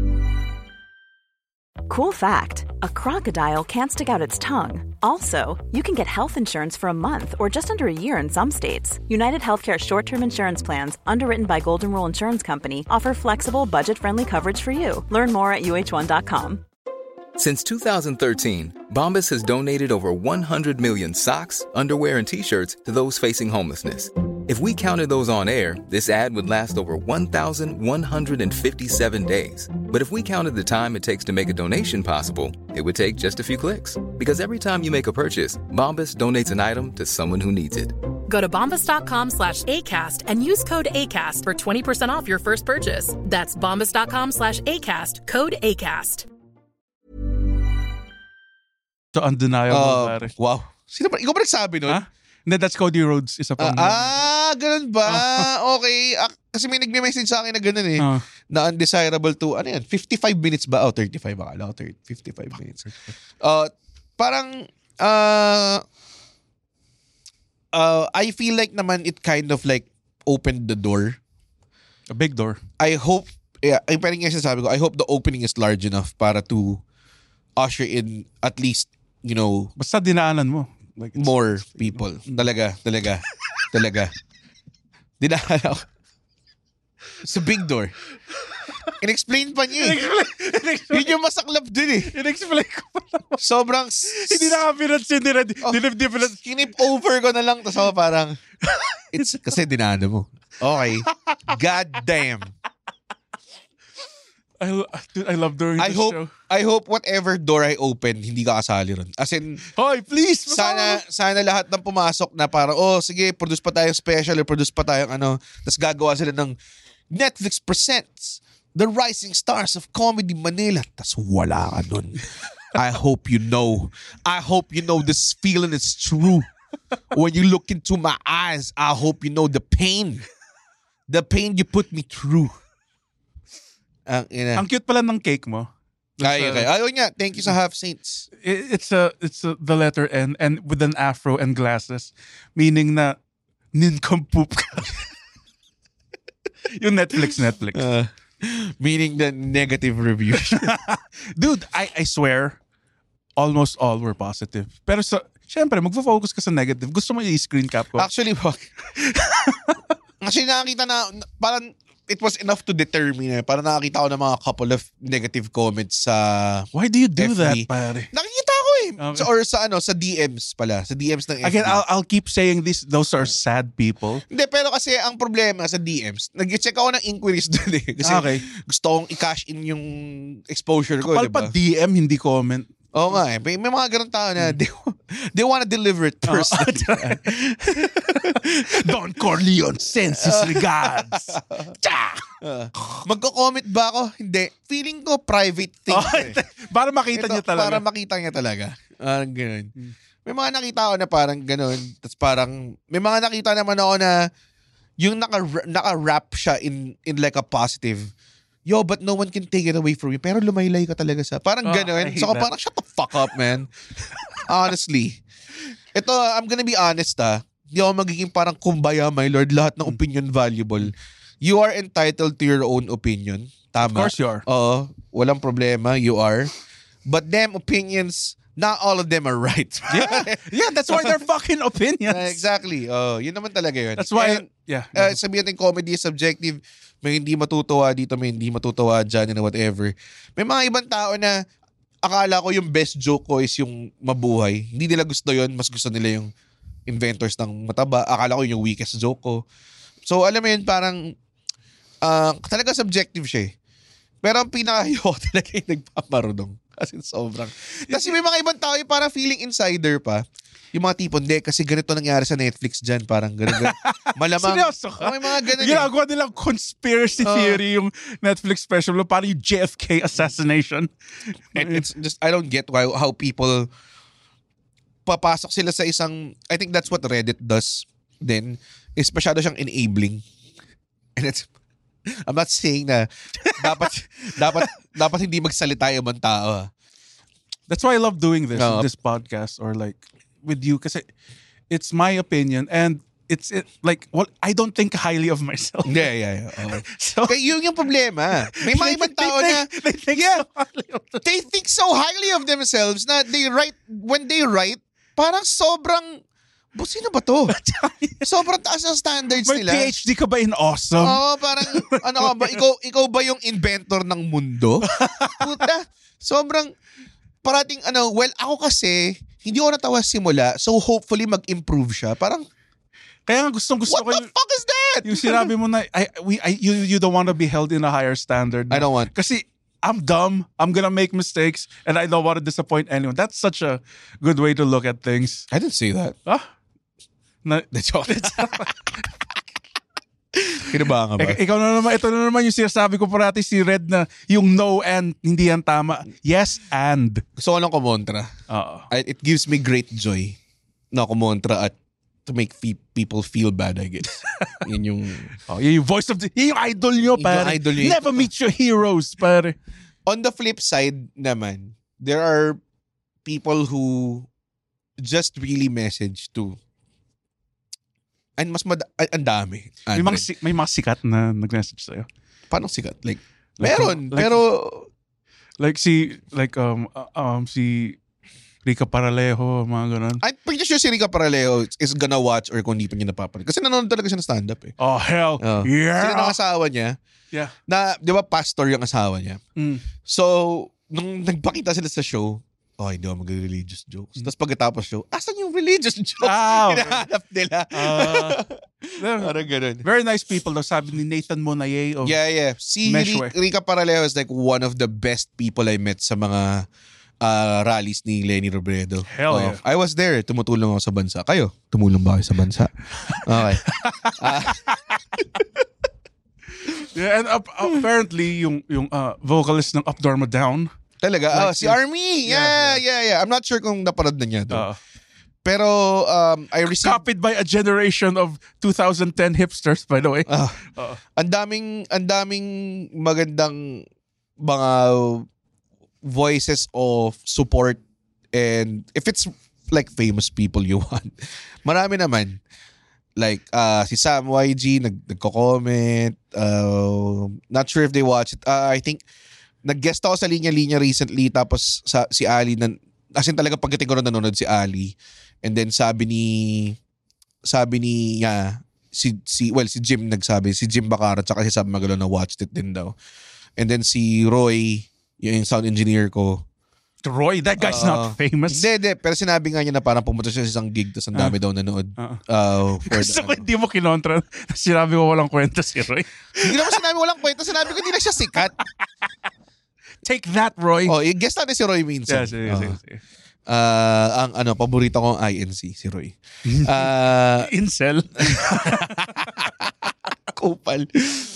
Cool fact, a crocodile can't stick out its tongue. Also, you can get health insurance for a month or just under a year in some states. United Healthcare short-term insurance plans, underwritten by Golden Rule Insurance Company, offer flexible, budget-friendly coverage for you. Learn more at U H one dot com. Since two thousand thirteen, Bombas has donated over one hundred million socks, underwear, and T-shirts to those facing homelessness. If we counted those on air, this ad would last over one thousand one hundred fifty-seven days. But if we counted the time it takes to make a donation possible, it would take just a few clicks. Because every time you make a purchase, Bombas donates an item to someone who needs it. Go to bombas.com slash ACAST and use code ACAST for twenty percent off your first purchase. That's bombas.com slash ACAST, code ACAST. to undeniable, Uh, pare. wow. Sino ba? Ikaw ba nagsabi nun? Ha? Hindi, that's Cody Rhodes. Isa Ah, pang... ah, ganun ba? Okay. Ah, kasi may nagme-message sa akin na ganun eh. Ah. Na undesirable to, ano yan, fifty-five minutes ba? Oh, thirty-five akala ko. fifty-five minutes. Uh, parang, uh, uh, I feel like naman it kind of like opened the door. A big door. I hope, yeah, ay parang nga sinasabi ko, I hope the opening is large enough para to usher in at least, you know, Basta dinaanan mo. Like it's- more people. Talaga, talaga, talaga. Dinaanan ako. Sa big door. In-explain pa niya eh. Yun yung masaklap din eh. In-explain ko pa lang. Sobrang... Hindi na ka pinansin. Hindi na, hindi na, hindi na, Kinip over ko na lang. Tapos ako parang... It's kasi dinaanan mo. Okay. God damn. I, dude, I love during I the hope show. I hope whatever door I open, hindi ka kasali ron. As in, Hoy, please! sana sana lahat ng pumasok na parang, oh, sige, produce pa tayong special or produce pa tayong ano. Tapos gagawa sila ng Netflix presents The Rising Stars of Comedy Manila. Tapos wala ka dun. I hope you know. I hope you know this feeling is true. When you look into my eyes, I hope you know the pain. The pain you put me through. Ang ina. Ang cute pala ng cake mo. Ay, okay. Ayun nga, thank you sa Half Saints. It- It's a it's a, the letter N and with an afro and glasses, meaning na nincompoop ka. Yung Netflix Netflix. Uh, meaning the negative reviews. Dude, I I swear almost all were positive. Pero sa syempre magfo-focus ka sa negative. Gusto mo i-screen cap ko? Actually, wag. Actually, nakakita na, parang it was enough to determine. Eh. Parang nakakita ko ng mga couple of negative comments sa Why do you do F B. that, pare? Nakikita ko eh. Okay. So, or sa ano, sa D Ms pala. Sa D Ms ng F B. Again, I'll, I'll keep saying this. Those are sad people. Hindi, pero kasi ang problema sa D Ms, nag-check ako ng inquiries doon eh. Kasi Okay. gusto kong i-cash in yung exposure ko, Kapal di ba? pa D M, hindi comment. Oo nga eh. May, may mga ganun tao na they, they want to deliver it personally. Don Corleone sends his regards. Uh, magko-comment ba ako? Hindi. Feeling ko private thing. Oh, eh. Para makita Ito, niya talaga. Para makita niya talaga. Uh, ganun. May mga nakita ako na parang ganun. Tapos parang, may mga nakita naman ako na yung naka, naka-wrap siya in, in like a positive. Yo, but no one can take it away from you. Pero lumaylay ka talaga sa... Parang oh, ganun. So parang, shut the fuck up, man. Honestly. Ito, I'm gonna be honest ah. Hindi ako magiging parang kumbaya, my lord. Lahat ng opinion valuable. You are entitled to your own opinion. Tama. Of course you are. Oo. Walang problema. You are. But them opinions, not all of them are right. yeah. Yeah, that's why they're fucking opinions. Uh, exactly. Oh, yun naman talaga yun. That's why, And, yeah. Uh, sabihin natin comedy is subjective. May hindi matutuwa dito, may hindi matutuwa dyan, and whatever. May mga ibang tao na akala ko yung best joke ko is yung mabuhay. Hindi nila gusto yun. Mas gusto nila yung inventors ng mataba. Akala ko yung weakest joke ko. So, alam mo yun, parang uh, talaga subjective siya eh. Pero ang pinakayo talaga yung nagpaparunong. Kasi sobrang... Kasi may mga ibang tao yung parang feeling insider pa. Yung mga tipon, hindi, kasi ganito nangyari sa Netflix dyan. Parang ganun, ganun. Malamang... Seryoso ka? Oh, may mga ganun. Ginagawa nilang conspiracy Uh, theory yung Netflix special. Parang yung J F K assassination. And it's just, I don't get why how people papasok sila sa isang... I think that's what Reddit does then. Is masyado siyang enabling. And it's... I'm not saying na dapat dapat dapat hindi magsalita yung ibang tao. That's why I love doing this, No. this podcast or like with you kasi it's my opinion and it's it, like well I don't think highly of myself. Yeah, yeah, yeah. Oh. So kaya yun yung problema. May mga ibang tao they, na they think yeah, so highly of themselves. they think so highly of themselves na they write when they write parang sobrang Bu, sino ba to? Sobrang taas ng standards May nila. P H D ka ba in awesome? Oo, parang, ano ka ba, ikaw, ikaw ba yung inventor ng mundo? Puta, sobrang, parating, ano, well, ako kasi, hindi ako natawa simula, so hopefully mag-improve siya. Parang, kaya nga gustong gusto what ko the fuck is that? Yung sinabi mo na, I, we, I, you, you don't want to be held in a higher standard. I don't want. Kasi, I'm dumb. I'm gonna make mistakes, and I don't want to disappoint anyone. That's such a good way to look at things. I didn't say that. Ah? Na, Kinabahan ka ba? Ik- ikaw na naman, ito na naman yung sinasabi ko parati si Red na yung no and, hindi yan tama. Yes and. Gusto ko lang kumontra. Oo. I- It gives me great joy na kumontra at to make fe- people feel bad, I guess. Yun yung... Oh, yun yung voice of the... Yun yung idol nyo, Yun yung pare. idol nyo. Never meet your heroes, pare. On the flip side naman, there are people who just really message to and mas mad- ay, ang dami. May mga, si- may mga sikat na nag-message sa'yo. Paano sikat? Like, Like, meron, like- pero Like si, like, um, uh, um, si Rica Paralejo, mga ganun. I'm pretty sure si Rica Paralejo is gonna watch or kung hindi pa niya napapanood. Kasi nanonood talaga siya ng stand-up eh. Oh, hell. Oh. Yeah. Sila ng asawa niya, Yeah. na, di ba, pastor yung asawa niya. Mm. So, nung nagpakita sila sa show, oh, hindi ako mag-religious jokes. Mm. Tapos pagkatapos show, asan yung religious jokes? Ah, okay. Hinahanap nila. Uh, Parang ganun. Very nice people daw. Sabi ni Nathan Monaye of Yeah, yeah. Si Meshwe. Ri- Rica Paralejo is like one of the best people I met sa mga uh, rallies ni Lenny Robredo. Hell Oh, yeah. I was there. Tumutulong ako sa bansa. Kayo, tumulong ba kayo sa bansa? Okay. Uh, Yeah, and up, apparently yung yung uh, vocalist ng Up Dharma Down. talaga? Like oh, si this. Army! Yeah, Yeah, yeah, yeah, I'm not sure kung napanood na niya Uh, doon. Pero um, I received... copied by a generation of twenty ten hipsters, by the way. Ah, Uh, ang daming, ang daming magandang mga voices of support, and if it's like famous people you want, marami naman. Like uh, si Sam Y G nag nagko-comment. Uh, not sure if they watch it. Uh, I think nag-guest ako sa linya-linya recently, tapos sa, si Ali, nan, as in talaga pagdating ko rin nanonood si Ali. And then sabi ni sabi ni yeah, si si well si Jim nagsabi, si Jim Bacara tsaka si Sam Magalo na watched it din daw. And then si Roy, yung sound engineer ko. Roy, that guy's uh, not famous. Hindi, hindi. Pero sinabi nga niya na parang pumunta siya sa isang gig, tapos ang dami uh, daw nanood. Uh, uh, for Gusto the, ko hindi mo kinontra. Sinabi mo walang kwenta si Roy. Hindi naman sinabi walang kwenta. Sinabi ko hindi na siya sikat. Take that, Roy. Oh, guess natin si Roy minsan. Yes, yes, yes, yes. Uh, ang ano, paborito kong I N C, si Roy. Uh, Incel. Kupal.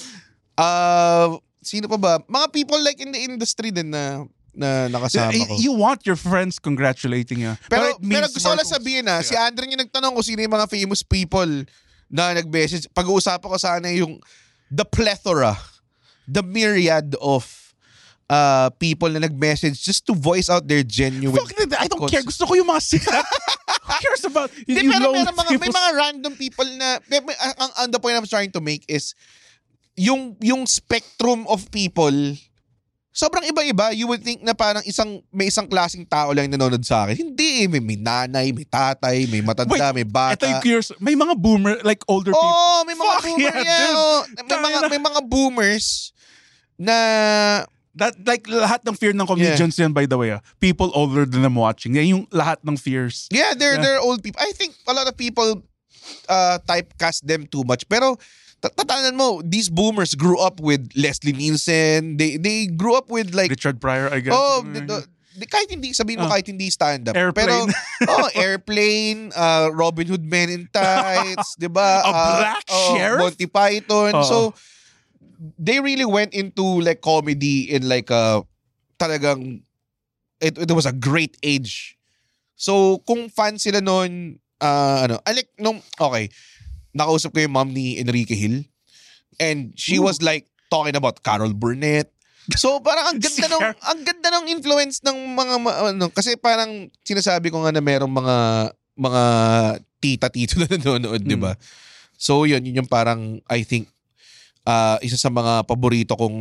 Uh, sino pa ba? Mga people like in the industry din na na nakasama ko. You want your friends congratulating you. Pero, pero gusto ko lang sabihin na, si Andre yung nagtanong kung sino yung mga famous people na nag-message. Pag-uusapan ko sana yung the plethora, the myriad of uh, people na nag-message just to voice out their genuine... Fuck that, I don't care. Gusto ko yung mga sikat. Who cares about you, you pero meron mga, may mga random people na... May, may, ang, ang the point I'm trying to make is yung yung spectrum of people... Sobrang iba-iba. You would think na parang isang may isang klaseng tao lang nanonood sa akin. Hindi eh. May, may nanay, may tatay, may matanda, Wait, may bata. Ito yung curious. May mga boomer, like older oh, people. Oh, may mga Fuck boomer. Yeah, yeah, oh. May, mga, may mga boomers na... That, like, lahat ng fear ng comedians yeah. yan, by the way. Ah. People older than them watching. Yan yung lahat ng fears. Yeah, they're, yeah. they're old people. I think a lot of people uh, typecast them too much. Pero... Tatanan mo, these boomers grew up with Leslie Nielsen. They they grew up with like... Richard Pryor, I guess. Oh, the, the, kahit hindi, sabihin mo, oh. kahit hindi stand-up. Airplane. Pero, oh, Airplane, uh, Robin Hood Men in Tights, di ba? A uh, black oh, sheriff? Monty Python. Oh. So, they really went into like comedy in like a, talagang, it, it was a great age. So, kung fan sila noon, uh, ano, I like, nung, okay, nakausap ko yung mom ni Enrique Hill and she Ooh. was like talking about Carol Burnett. So parang ang ganda ng ang ganda ng influence ng mga ano kasi parang sinasabi ko nga na merong mga mga tita-tito na nanonood, mm. 'di ba? So yun, yun yung parang I think uh, isa sa mga paborito kong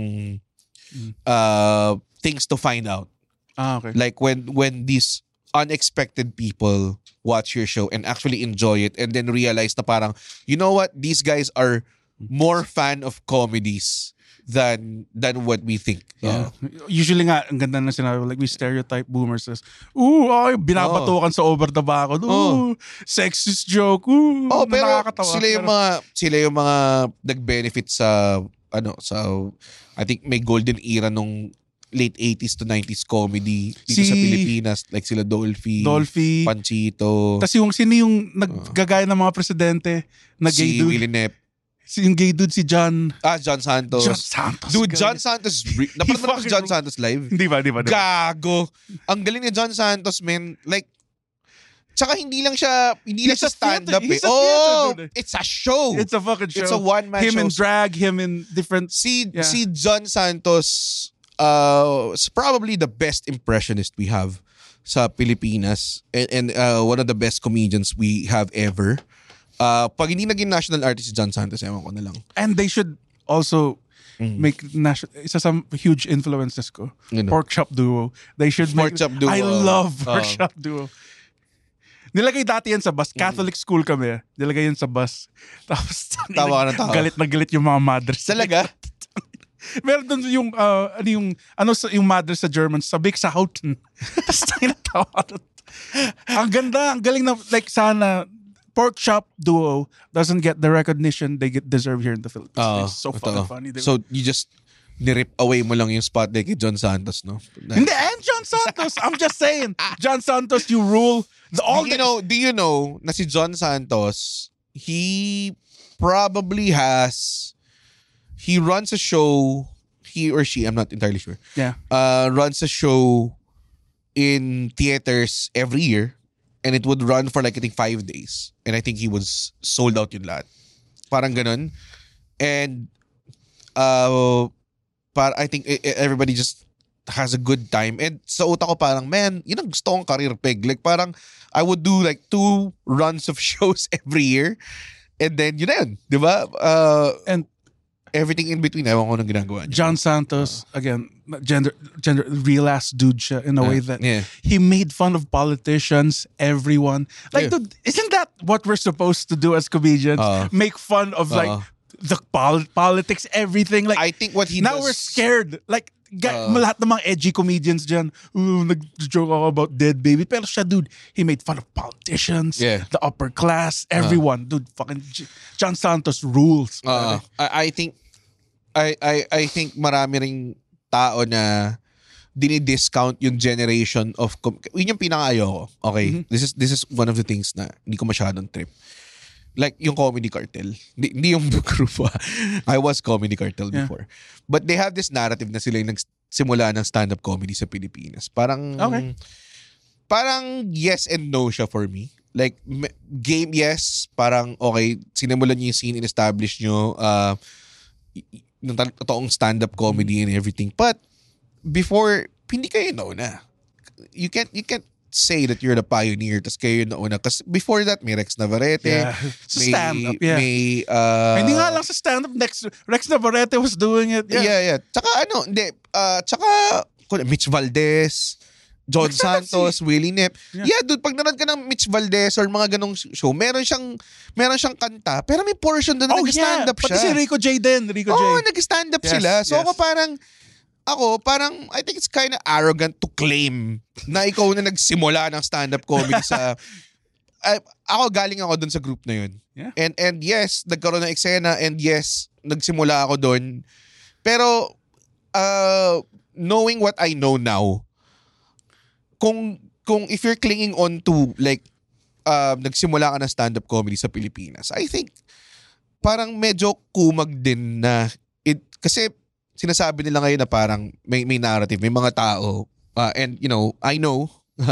uh, things to find out. Ah, okay. Like when when these unexpected people watch your show and actually enjoy it and then realize na parang, you know what, these guys are more fan of comedies than than what we think. Yeah. Uh, Usually nga, ang ganda na sinabi, like we stereotype boomers as, ooh, ay, binabatukan oh. sa over the back. Ooh, oh. sexist joke. Ooh, oh, pero sila yung mga, sila yung mga nag-benefit sa, ano, sa, I think may golden era nung late eighties to nineties comedy dito si, sa Pilipinas. Like sila Dolphy, Dolphy Panchito. Tapos yung sino yung naggagaya ng mga presidente na gay si dude? Willie Nep. Si yung gay dude si John. Ah, John Santos. John Santos. Dude, John Santos. Napanood mo si John Santos live? Hindi ba, hindi ba? Gago. Ang galing ni John Santos, man. Like, tsaka hindi lang siya, hindi lang siya stand-up eh. Oh, theater, it's a show. It's a fucking show. It's a one-man him show. Him in drag, him in different... Si, yeah. si John Santos... Uh, it's probably the best impressionist we have sa Pilipinas and, and uh, one of the best comedians we have ever. Uh, pag hindi naging national artist si John Santos, ewan ko na lang. And they should also mm. make national... Isa sa huge influences ko. You know. Pork Chop Duo. They should Pork make... Chop Duo. I love Pork uh, Chop Duo. Nilagay dati yan sa bus. Catholic mm. school kami. Nilagay yan sa bus. Tapos tawa ka ng tawa. Galit na galit yung mga mothers. Talaga? Meron doon yung, uh, ano yung, ano sa, yung mother sa German, sa Big Sahouten. Tapos tayo natawa. Ang ganda, ang galing na, like sana, Pork Chop Duo doesn't get the recognition they get deserve here in the Philippines. Uh, it's so fucking funny. So, you just nirip away mo lang yung spotlight kay John Santos, no? Hindi, and John Santos. I'm just saying, John Santos, you rule. The, all do you know, do you know na si John Santos, he probably has... He runs a show, he or she, I'm not entirely sure. Yeah. Uh, runs a show in theaters every year and it would run for like I think five days. And I think he was sold out yun lahat. Parang ganun. And uh, para, I think everybody just has a good time. And sa utak ko parang, man, yun ang gusto kong career peg. Like parang, I would do like two runs of shows every year. And then, yun na yun. Diba? Uh, and everything in between, ewan ko nang ginagawa niya. John Santos, uh, again, gender, gender, real ass dude siya in a uh, way that yeah. he made fun of politicians, everyone. Like, yeah. dude, isn't that what we're supposed to do as comedians? Uh, Make fun of like uh, the pol- politics, everything. Like, I think what he now does, we're scared. Like, uh, lahat ng mga edgy comedians dyan, uh, nag-joke ako about dead baby. Pero siya, dude, he made fun of politicians, yeah. the upper class, everyone. Uh, dude, fucking John Santos rules. Uh, I, I think I, I I think marami ring tao na dinidiscount yung generation of com- yun yung pinaka-ayoko. Okay? Mm-hmm. This is this is one of the things na hindi ko masyadong trip. Like yung Comedy Cartel. Hindi, hindi yung group. I was Comedy Cartel Yeah. before. But they have this narrative na sila yung nagsimula ng stand-up comedy sa Pilipinas. Parang Okay. parang yes and no siya for me. Like me- game yes, parang okay, sinimulan niyo yung scene, in-establish niyo uh, y- y- ng tal- totoong stand-up comedy and everything. But before, hindi kayo nauna. You can't you can't say that you're the pioneer tas kayo nauna. Kasi before that, may Rex Navarrete. Yeah. Sa May, stand-up, yeah. May, uh, Hindi nga lang sa stand-up, Rex, Rex Navarrete was doing it. Yeah, Yeah. yeah. Tsaka ano, hindi, uh, tsaka Mitch Valdez, John Santos, Willie Nep. Yeah. Yeah, dude, pag nanood ka ng Mitch Valdez or mga ganong show, meron siyang meron siyang kanta, pero may portion doon na Oh, nag-stand yeah. up Pati siya. si Rico J din. Rico J. Oo, nag-stand up Yes, sila. So yes. ako parang, ako parang, I think it's kind of arrogant to claim na ikaw na nagsimula ng stand-up comedy sa... I, ako, galing ako dun sa group na yun. Yeah. And and yes, nagkaroon ng eksena and yes, nagsimula ako dun. Pero, uh, knowing what I know now, kung kung if you're clinging on to like uh, nagsimula ka ng stand-up comedy sa Pilipinas, I think parang medyo kumag din na it, kasi sinasabi nila ngayon na parang may may narrative, may mga tao uh, and you know, I know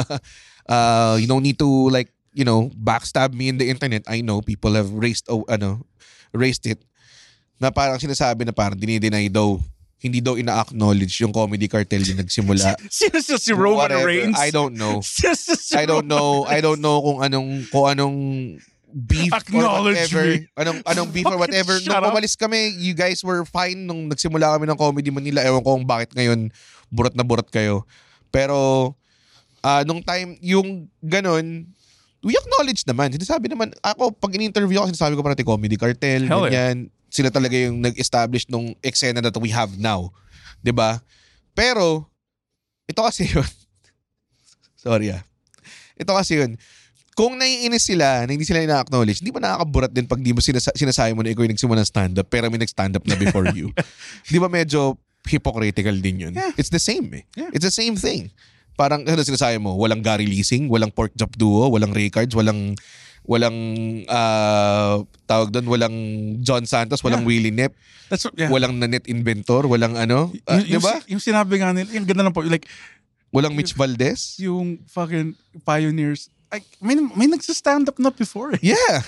uh, you don't need to like, you know, backstab me in the internet. I know people have raised oh, ano, raised it na parang sinasabi na parang dinideny daw, hindi daw ina-acknowledge yung Comedy Cartel yung nagsimula. Sino si si Roman Whatever. Reigns? I don't know. Sino si si I don't know. I don't know kung anong kung anong beef or Acknowledge whatever. me. Anong anong beef or whatever. Shut Nung up. umalis kami, you guys were fine nung nagsimula kami ng Comedy Manila. Ewan ko kung bakit ngayon burot na burot kayo. Pero uh, nung time, yung ganun, we acknowledge naman. Sinasabi naman, ako, pag in-interview ako, sinasabi ko parati Comedy Cartel, Hell ganyan. Sila talaga yung nag-establish nung eksena that we have now. 'Di ba? Pero, ito kasi yun. Sorry ah. Ito kasi yun. Kung naiinis sila na hindi sila ina-acknowledge, hindi ba nakakaburat din pag di mo sinasa- sinasabi mo na ikaw yung nagsimula ng stand-up pero may nag-stand-up na before you? Di ba medyo hypocritical din yun? Yeah. It's the same eh. Yeah. It's the same thing. Parang ano sinasabi mo, walang Gary Leasing, walang Pork Chop Duo, walang Ray Cards, walang walang uh, tawag doon, walang John Santos, walang Yeah. Willie Nep, That's what- yeah. walang Nanette Inventor, walang ano, uh, yung, di yung, ba? si- yung sinabi nga nila, yung ganda lang po, like, Walang Mitch Valdez? yung fucking pioneers, like, may, may nagsa-stand up na before. Eh. Yeah.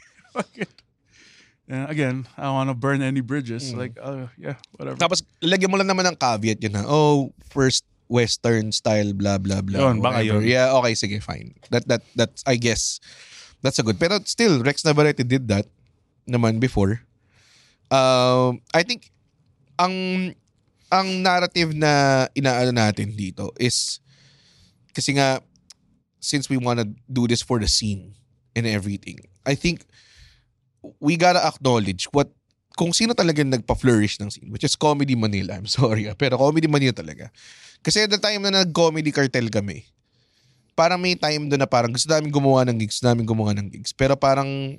Yeah, again, I don't want to burn any bridges. Mm. Like, uh, yeah, whatever. Tapos, lagyan mo lang naman ng caveat yun na, oh, first Western style, blah, blah, blah. Yun, baka whatever. yun. Yeah, okay, sige, fine. That, that, that's, I guess, that's a good. Pero still, Rex Navarrete did that naman before. Um, I think, ang, ang narrative na inaano natin dito is, kasi nga, since we wanna do this for the scene and everything, I think, we gotta acknowledge what kung sino talaga nagpa-flourish ng scene, which is Comedy Manila. I'm sorry, ah, pero Comedy Manila talaga. Kasi at the time na nag-Comedy Cartel kami, parang may time doon na parang gusto namin gumawa ng gigs, gusto namin gumawa ng gigs. Pero parang,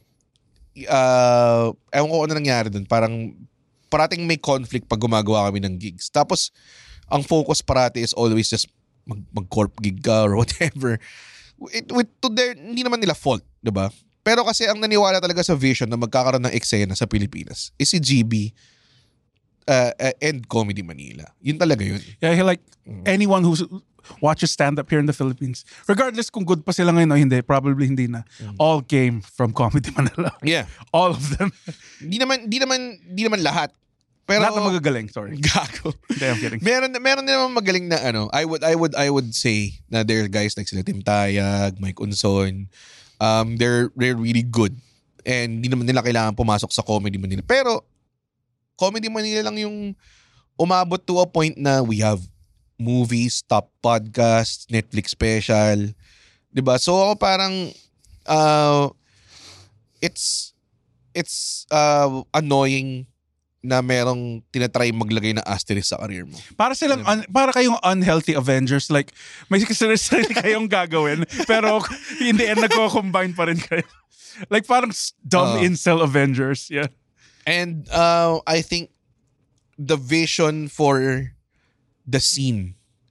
uh, ewan ko ano nangyari doon, parang parating may conflict pag gumagawa kami ng gigs. Tapos, ang focus parati is always just mag- mag-corp gig ka or whatever. It, with, to their, hindi naman nila fault, diba? Pero kasi ang naniwala talaga sa vision na magkakaroon ng eksena sa Pilipinas is si G B uh, uh, and Comedy Manila. Yun talaga yun. Yeah, like, anyone who watches stand-up here in the Philippines, regardless kung good pa sila ngayon o hindi, probably hindi na, all came from Comedy Manila. Yeah. All of them. Di naman, di naman, di naman lahat. Pero, lahat na magagaling, sorry. Gago. Hindi, I'm kidding. Meron, meron din naman magaling na ano, I would, I would, I would say na there are guys like sila Tim Tayag, Mike Unson, um, they're, they're really good. And di naman nila kailangan pumasok sa Comedy Manila. Pero, Comedy Manila lang yung umabot to a point na we have movies, top podcasts, Netflix special. Diba? So ako parang uh, it's it's uh, annoying na merong tinatry maglagay na asterisk sa career mo. Para silang, un- para kayong unhealthy Avengers. Like, may sarili kayong gagawin, pero in the end, nagko-combine pa rin kayo. Like, parang dumb Uh, incel Avengers. Yeah. And uh, I think the vision for the scene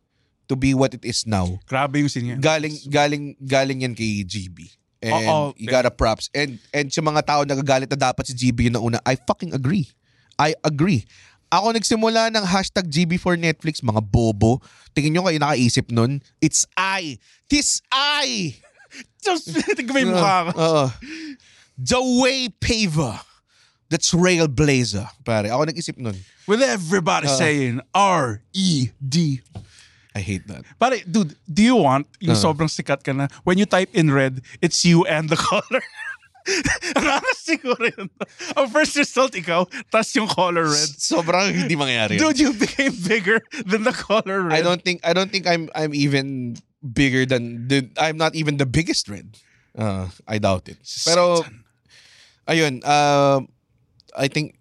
to be what it is now. Grabe yung scene yan. Galing galing galing yan kay G B. And Oo, you gotta props. And and sa mga tao nagagalit na dapat si G B yun na una, I fucking agree. I agree. Ako nagsimula ng hashtag G B for Netflix, mga bobo. Tingin nyo kayo nakaisip nun? It's I. Tis I. Tingnan mo yung mukha ko. Uh, the way paver. The trailblazer. Pare, ako nag-isip nun. With everybody uh, saying R E D. I hate that. Pare, dude, do you want yung uh, sobrang sikat ka na, when you type in red, it's you and the color? Ranas siguro yun. Ang first result, ikaw, tas yung color red. Sobrang hindi mangyayari. Dude, you became bigger than the color red. I don't think, I don't think I'm I'm even bigger than, the, I'm not even the biggest red. Uh, I doubt it. Pero, ayun, uh, I think,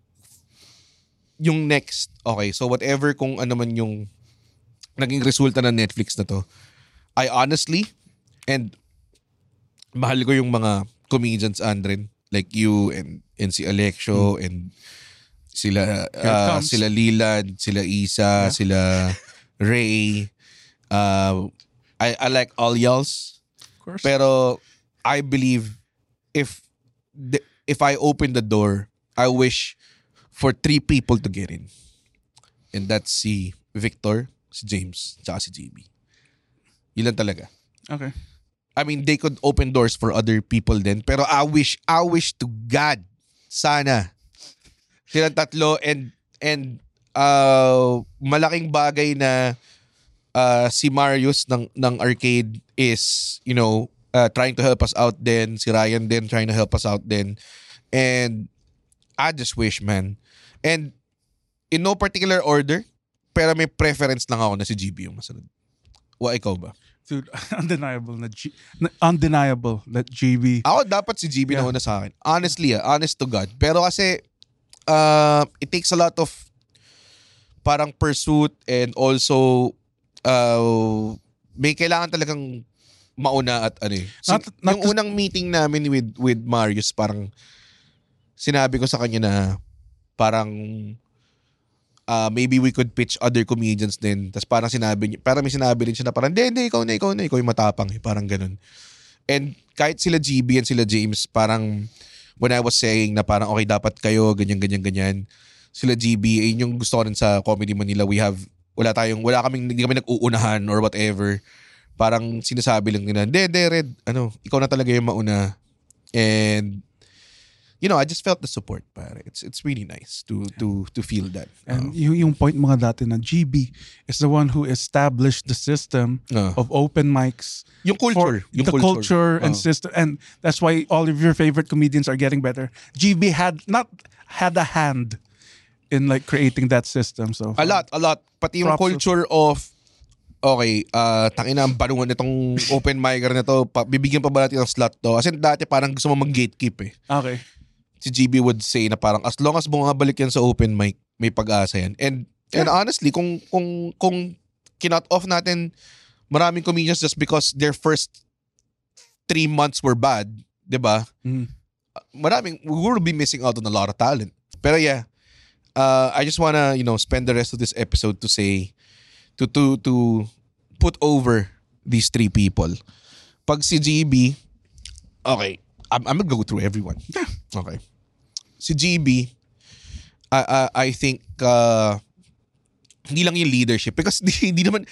yung next, okay, so whatever kung ano man yung naging resulta ng Netflix na to, I honestly, and mahal ko yung mga comedians, Andren, like you and and si Alexio hmm. and sila uh, sila Leland, sila Isa, yeah. sila Ray. Uh, I I like all y'alls. Of course. Pero I believe if the, if I open the door, I wish for three people to get in. And that's si Victor, si James, tsaka si J B. Yun lang talaga. Okay. I mean, they could open doors for other people then. Pero I wish, I wish to God, sana, silang tatlo and, and uh, malaking bagay na uh, si Marius ng, ng Arcade is, you know, uh, trying to help us out then. Si Ryan then trying to help us out then. And I just wish, man. And in no particular order, pero may preference lang ako na si G B yung masunod. Wa, ikaw ba? Dude, undeniable na G... Undeniable that G B... Ako dapat si G B yeah. na una sa akin. Honestly, ah, honest to God. Pero kasi, uh, it takes a lot of parang pursuit and also uh, may kailangan talagang mauna at ano eh. So, not, not yung to... unang meeting namin with with Marius, parang sinabi ko sa kanya na parang Uh, maybe we could pitch other comedians din. Tapos parang sinabi niya, parang may sinabi rin siya na parang, hindi, hindi, ikaw na, ikaw na, ikaw yung matapang eh. Parang ganun. And kahit sila G B and sila James, parang when I was saying na parang okay, dapat kayo, ganyan, ganyan, ganyan. Sila G B, eh, yung gusto ko rin sa Comedy Manila, we have, wala tayong, wala kaming, hindi kami nag-uunahan or whatever. Parang sinasabi lang nila, hindi, hindi, Red, ano, ikaw na talaga yung mauna. And you know, I just felt the support, pare. It's it's really nice to to to feel that. And uh, yung, yung point mga dati na G B is the one who established the system uh, of open mics. Yung culture. Yung the culture, culture and uh. system. And that's why all of your favorite comedians are getting better. G B had not had a hand in like creating that system. So a lot, a lot. Pati yung culture of okay, uh, tangina ang banungan nitong open micer na to, pa, bibigyan pa ba natin ng slot to? Kasi dati parang gusto mo mag-gatekeep eh. Okay. Si G B would say na parang as long as bumabalik yan sa open mic, may pag-asa yan. And yeah. and honestly, kung kung kung kinot off natin maraming comedians just because their first three months were bad, 'di ba? Mm. Maraming we will be missing out on a lot of talent. Pero yeah, uh, I just wanna, you know, spend the rest of this episode to say to to to put over these three people. Pag si G B, okay, I'm, I'm gonna go through everyone. Yeah. Okay. Si G B, I, I, I think, uh, hindi lang yung leadership. Because hindi naman,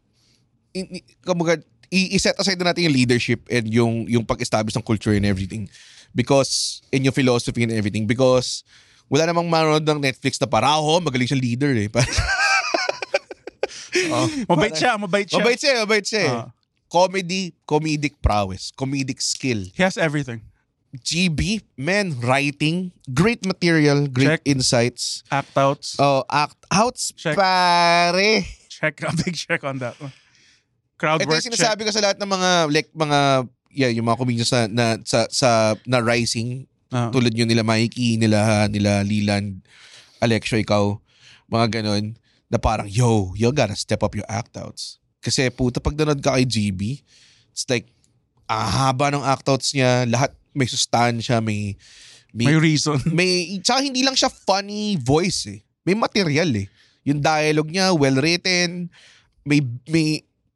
kumbaga, i-set aside na natin yung leadership and yung, yung pag-establish ng culture and everything. Because, in yung philosophy and everything. Because, wala namang manood ng Netflix na para ako, magaling siyang leader eh. oh, mabait siya, mabait siya. Mabait siya, mabait siya eh. Uh. Comedy, comedic prowess, comedic skill. He has everything. G B, man, writing, great material, great check. Insights. Act outs. Oh, act outs, check. Pare. Check, a big check on that one. Crowd ito work, yung sinasabi check. ko sa lahat ng mga, like, mga, yeah, yung mga comedians na, na sa, sa, na rising, uh-huh. tulad yun nila Mikey, nila, nila Leland, Alexio, ikaw, mga ganon, na parang, yo, you gotta step up your act outs. Kasi puta, pag nanood ka kay G B, it's like, ah, haba ng act outs niya, lahat may sustansya, may, may... May reason. May, tsaka hindi lang siya funny voice eh. May material eh. Yung dialogue niya, well written, may, may,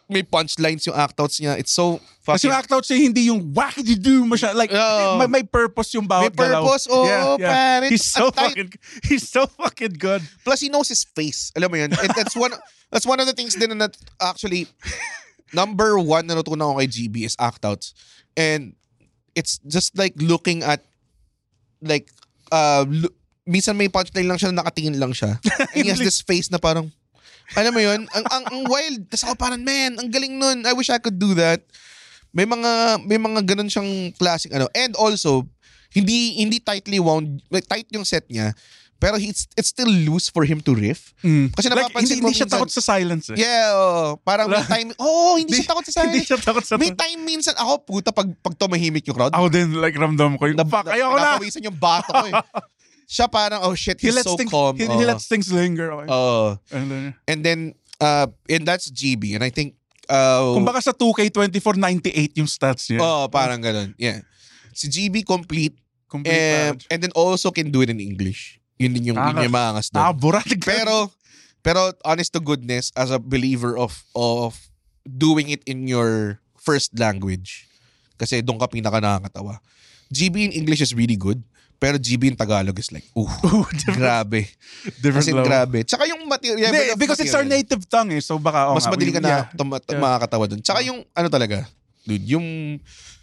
may punchlines yung act-outs niya. It's so fucking... Kasi yung act-outs niya, hindi yung wackity-doo masyad. Like, oh. may, may purpose yung bawat may purpose, galaw. oh, yeah, yeah. pare. He's so fucking, he's so fucking good. Plus, he knows his face. Alam mo yun? And that's one, that's one of the things din na actually, number one na natutunan ko kay G B is act-outs. And it's just like looking at, like, uh, lo- minsan may punchline lang siya na nakatingin lang siya. And he has this face na parang, alam mo yun, ang, ang, ang wild. Tapos ako parang, man, ang galing nun. I wish I could do that. May mga, may mga ganun siyang classic ano. And also, hindi hindi tightly wound, like, tight yung set niya. Pero it's, it's still loose for him to riff. Mm. Kasi like, napapansin hindi, mo hindi siya takot sa silence eh. Yeah, oh, parang may time, oh, hindi siya takot sa silence. Hindi siya takot sa May time minsan, ako puta, pag, pag tumahimik yung crowd. Ako din, like, ramdam ko yung, fuck, ayoko na. Napawisan yung bato ko eh. Siya parang, oh shit, he's he so things, calm. He, oh. he lets things linger. Okay. Oh. And then, and then, uh, and that's G B. And I think, uh, kung baka sa two K twenty-four ninety-eight yung stats niya. Oh, parang ganun. Yeah. Si G B complete. Complete and, and then also can do it in English. Yun din yung, ah, yun yung maangas doon. Ah, burat. Pero, pero honest to goodness, as a believer of, of doing it in your first language, kasi doon ka pinaka nakakatawa. G B in English is really good. Pero G B in Tagalog is like, ooh, ooh grabe. Different As in, level. grabe. Tsaka yung material. De, because material, it's our native tongue eh. So baka, oh, mas nga, madali ka na yeah. tum- tum- yeah. makakatawa dun. Tsaka yung, ano talaga, dude, yung,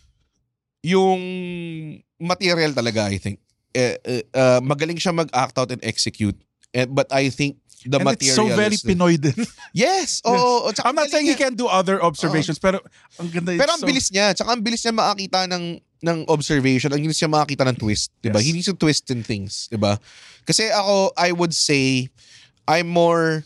yung material talaga, I think, eh, uh, uh, magaling siya mag-act out and execute. Eh, but I think, the and material it's so very is, Pinoy din. Yes. Oh, yes. I'm not saying niya. He can't do other observations, oh. pero ang ganda. Pero ang so... bilis niya. Tsaka ang bilis niya makakita ng ng observation, ang bilis niya makakita ng twist, 'di ba? Yes. He needs to twist in things, 'di ba? Kasi ako, I would say I'm more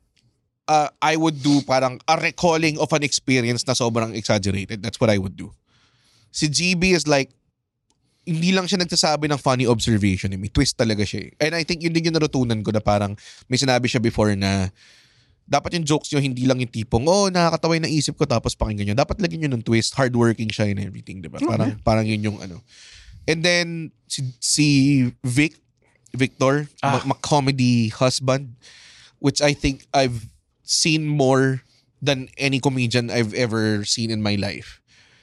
uh, I would do parang a recalling of an experience na sobrang exaggerated. That's what I would do. Si G B is like, hindi lang siya nagsasabi ng funny observation. May twist talaga siya. And I think yun din yung natutunan ko na parang may sinabi siya before na dapat yung jokes nyo hindi lang yung tipong, oh, nakakatawa yung naisip ko tapos pakinggan nyo. Dapat lagyan nyo ng twist, hardworking siya and everything, diba? Parang, okay. parang yun yung ano. And then, si, si Vic, Victor, ah. ma-comedy husband, which I think I've seen more than any comedian I've ever seen in my life.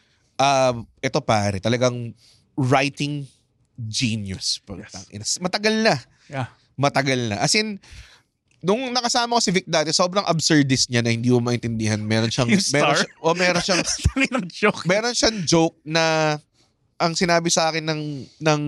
Um, ito pare, talagang writing genius. Yes. Matagal na. Yeah. Matagal na. As in, nung nakasama ko si Vic dati, sobrang absurdist niya na hindi mo maintindihan. Meron siyang, meron siya, o meron siyang, joke. meron siyang joke na ang sinabi sa akin ng, ng,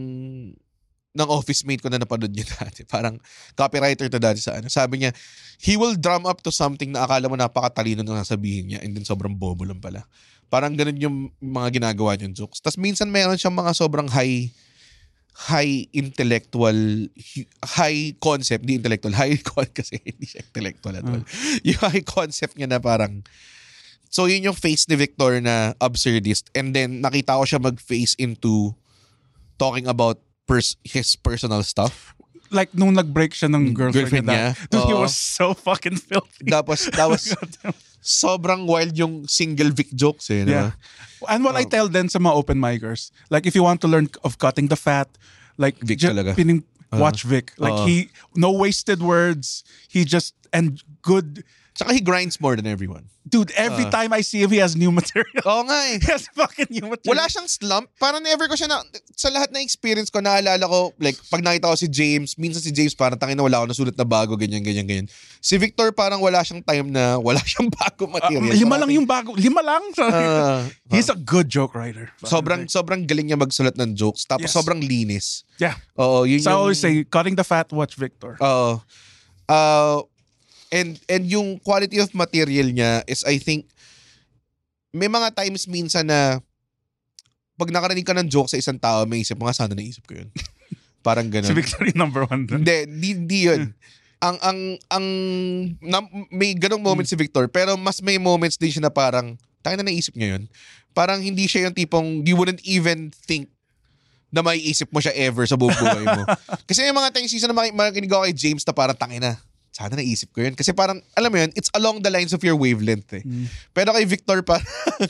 ng office mate ko na napanood niya dati. Parang copywriter to dati sa ano. Sabi niya, he will drum up to something na akala mo napakatalino na sasabihin niya and then sobrang bobo lang pala. Parang ganun yung mga ginagawa niyang jokes. Tapos minsan meron siyang mga sobrang high high intellectual, high concept, di intellectual, high concept kasi hindi siya intellectual at all. Mm. Yung high concept niya na parang, so yun yung face ni Victor na absurdist. And then nakita ko siya mag-face into talking about pers- his personal stuff. Like nung nag-break siya ng girlfriend, girlfriend niya. Dude, he was so fucking filthy. Tapos, tapos, sobrang wild yung single Vic jokes eh. Yeah. Diba? And what um, I tell then sa mga open micers, like if you want to learn of cutting the fat, like Vic j- talaga. Pining, uh, watch Vic. Like uh, he, no wasted words. He just, and good. Tsaka he grinds more than everyone. Dude, every uh, time I see him, he has new material. Oo nga eh. He has fucking new material. Wala siyang slump. Parang never ko siya na, sa lahat na experience ko, naalala ko, like, pag nakita ko si James, minsan si James parang tangin na wala ako nasulat na bago, ganyan, ganyan, ganyan. Si Victor parang wala siyang time na, wala siyang bago material. Uh, lima lang yung bago. Lima lang. Uh, He's a good joke writer. Sobrang, sobrang galing niya magsulat ng jokes. Tapos yes. sobrang linis. Yeah. Oo, yun so yung, I always say, cutting the fat, watch Victor. Oo. Uh, and, and yung quality of material niya is, I think, may mga times minsan na pag nakarinig ka ng joke sa isang tao, may isip mo nga, sana naisip ko yun. Parang gano'n. Si Victor yung number one. Hindi, di, di yun. ang, ang, ang, na, may ganong moment si Victor, pero mas may moments din siya na parang, tayo na naisip niya yun. Parang hindi siya yung tipong, you wouldn't even think na may isip mo siya ever sa buong buhay mo. Kasi may mga times season na makikinig ako kay James na parang, tangina, sana naisip ko yun. Kasi parang, alam mo yun, it's along the lines of your wavelength eh. Mm. Pero kay Victor parang,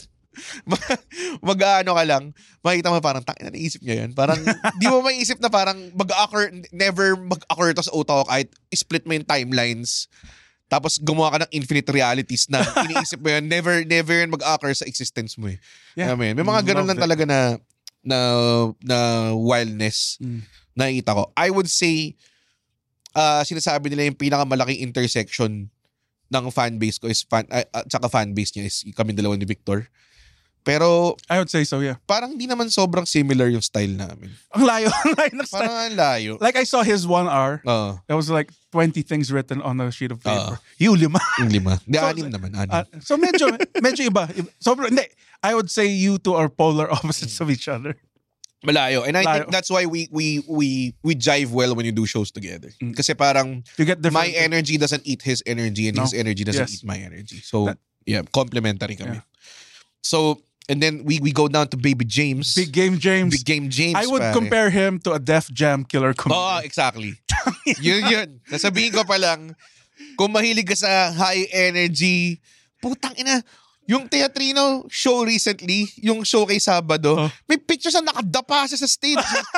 mag-ano ka lang, makita mo parang, tangina, naisip niya yun. Parang, di mo maiisip na parang mag-occur, never mag-occur to sa utak ko kahit split mo yung timelines. Tapos gumawa ka ng infinite realities na iniisip mo yan, never, never yan mag-occur sa existence mo eh. Yeah. I mean, may mga ganun Love lang it. talaga na na na wildness Mm. na nakita ko. I would say, uh, sinasabi nila yung pinakamalaking intersection ng fanbase ko is fan, uh, at saka fanbase niya is kami dalawa ni Victor. Pero I would say so, yeah. parang di naman sobrang similar yung style namin. Ang layo. Ang layo ng Parang style. ang layo. Like I saw his one hour. Oo. There was like twenty things written on a sheet of paper. Oo. You lima. Yung lima. Hindi, So, anim naman. Anim. Uh, so medyo medyo iba. Sobrang hindi. I would say you two are polar opposites of each other. Malayo. And I Layo. think that's why we we we we jive well when you do shows together. Kasi parang You get different. my energy doesn't eat his energy and No. his energy doesn't Yes. eat my energy. So, That- yeah, complementary kami. Yeah. So, and then we we go down to Baby James. Big Game James. Big Game James, I would pare. compare him to a Def Jam killer Oo, comedian. exactly. yun yun. Nasabihin ko pa lang, kung mahilig ka sa high energy, putang ina, yung Teatrino show recently, yung show kay Sabado, Oh. may pictures na nakadapa siya sa stage.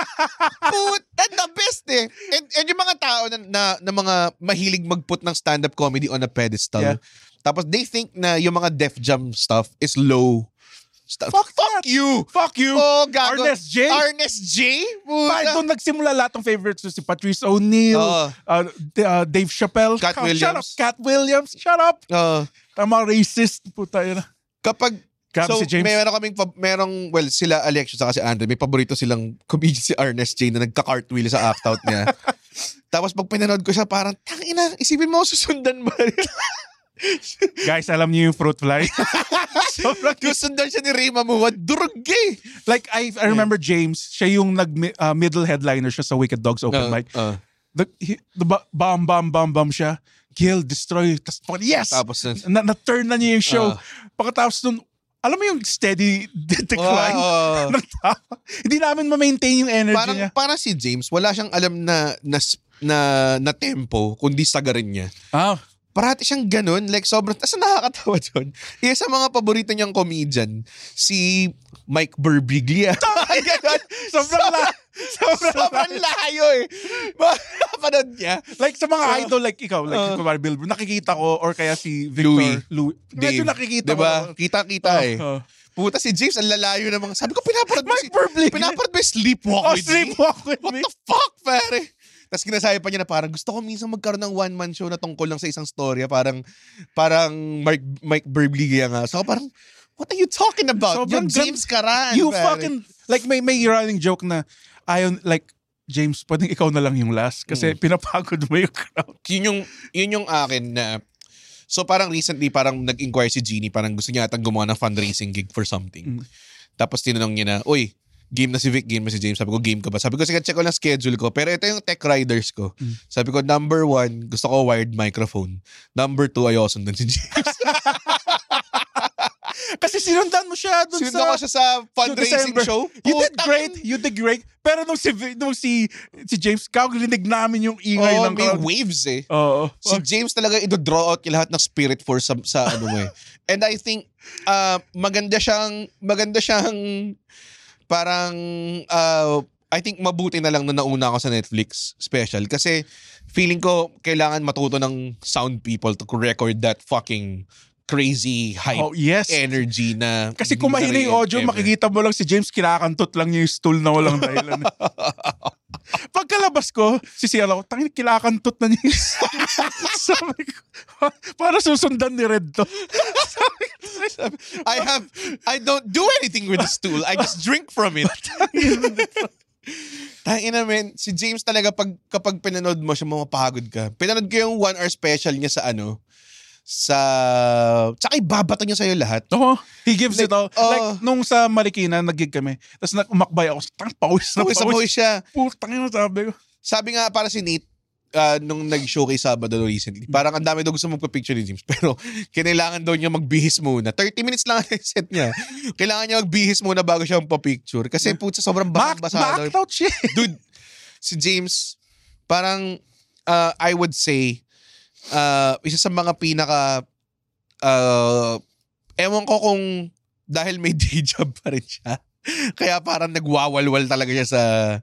Puta, the best eh. And, and yung mga tao na, na, na mga mahilig mag-put ng stand-up comedy on a pedestal, Yeah. tapos they think na yung mga Def Jam stuff is low stuff. Fuck Fuck you! Fuck you! Oh, gago. Ernest J. Ernest J? Pa, Puta. doon nagsimula lahat ng favorites ko. Si Patrice O'Neal, Oo. uh, D- uh, Dave Chappelle. Cat Shut Williams. up, Cat Williams. Shut up. Oo. Tama, racist. Puta yun. Kapag Grabe so, si James. may meron kaming, pa- merong, well, sila Alexio sa si Andre, may paborito silang comedian si Ernest J na nagka-cartwheel sa act-out niya. Tapos pag pinanood ko siya, parang, tangina, isipin mo, susundan ba rin? Guys, alam niyo yung fruit fly? Sobrang Susundan siya ni Ray Mamuwa, durog eh. Like, I, I remember James, siya yung nag, uh, middle headliner siya sa Wicked Dogs Open Uh, Mic. uh. The, he, the ba- bam, bam, bam, bam siya. Kill, destroy. Tas, yes! Tapos nun. na, na-turn na niya yung show. Uh. Pagkatapos nun, alam mo yung steady de- decline Wow. ng tao. Hindi namin ma-maintain yung energy Parang, niya. parang si James, wala siyang alam na, na, na, na tempo, kundi sagarin niya. Ah, Parati siyang ganun. Like, sobrang, tas nakakatawa doon. Isa sa mga paborito niyang comedian, si Mike Birbiglia. sobrang la- sobrang Sobrang layo eh. Mapapanood niya. like sa mga idol, like ikaw, like Uh. uh, Kumari Billboard, nakikita ko, or kaya si Victor, Louis. Louis. Medyo Dave. nakikita diba? ko. Kita-kita Oh, eh. oh. Puta si James, ang lalayo ng mga, sabi ko, pinapanood mo si, Mike Birbiglia. pinapanood mo yung Sleepwalk Oh, with sleepwalk me? with What me. the fuck, pare? Tapos kinasabi pa niya na parang gusto ko minsan magkaroon ng one-man show na tungkol lang sa isang storya. Parang, parang Mike, Mike Birbiglia nga. So parang, what are you talking about? Sobrang Yung James Karan. You pare. fucking, like may, may running joke na, ayon, like, James, pwedeng ikaw na lang yung last kasi pinapagod mo yung crowd. Yun yung, yun yung akin na, so parang recently, parang nag-inquire si Jeannie, parang gusto niya atang gumawa ng fundraising gig for something. Mm. Tapos tinanong niya na, uy, game na si Vic, game na si James. Sabi ko, game ka ba? Sabi ko, sige, check ko lang schedule ko. Pero ito yung tech riders ko. Mm. Sabi ko, number one, gusto ko wired microphone. Number two, ayoko sundan si James. Kasi sinundan mo siya dun Sinundan ko sa... siya sa fundraising December. show. You did Putang- great. You did great. Pero nung si, nung si, si James, kagrinig namin yung ingay Oo, ng may crowd. waves eh. Oo. Si James talaga ito-draw out yung lahat ng spirit force sa, sa ano mo eh. And I think uh, maganda siyang maganda siyang parang uh, I think mabuti na lang na nauna ako sa Netflix special kasi feeling ko kailangan matuto ng sound people to record that fucking crazy hype Oh, yes. energy na Kasi kung mahina yung audio, ever. makikita mo lang si James kinakantot lang niya yung stool na walang dahilan. Pagkalabas ko, sisira ko, tangin, kinakantot na niya yung stool. Sabi ko, para susundan ni Red to. I have I don't do anything with the stool. I just drink from it. Tangina men, si James talaga pag kapag pinanood mo siya mapapagod ka. Pinanood ko yung one hour special niya sa ano sa tsaka ibabato niya sa'yo lahat. Oo. He gives Like, it all. oh. Like, nung sa Marikina, nag-gig kami. Tapos umakbay ako. Tang, pawis na Pawis na pawis siya. Putang ina, sabi ko. Sabi nga para si Nate, uh, nung nag-show kay Sabado recently, parang ang dami daw gusto magpa-picture ni James. Pero kinailangan daw niya magbihis muna. thirty minutes lang ang set niya. Kailangan niya magbihis muna bago siya magpa-picture. Kasi putsa sobrang basang-basa. Ma-act out siya. Dude, si James, parang uh, I would say, uh, isa sa mga pinaka, uh, ewan ko kung dahil may day job pa rin siya. Kaya parang nagwawalwal talaga siya sa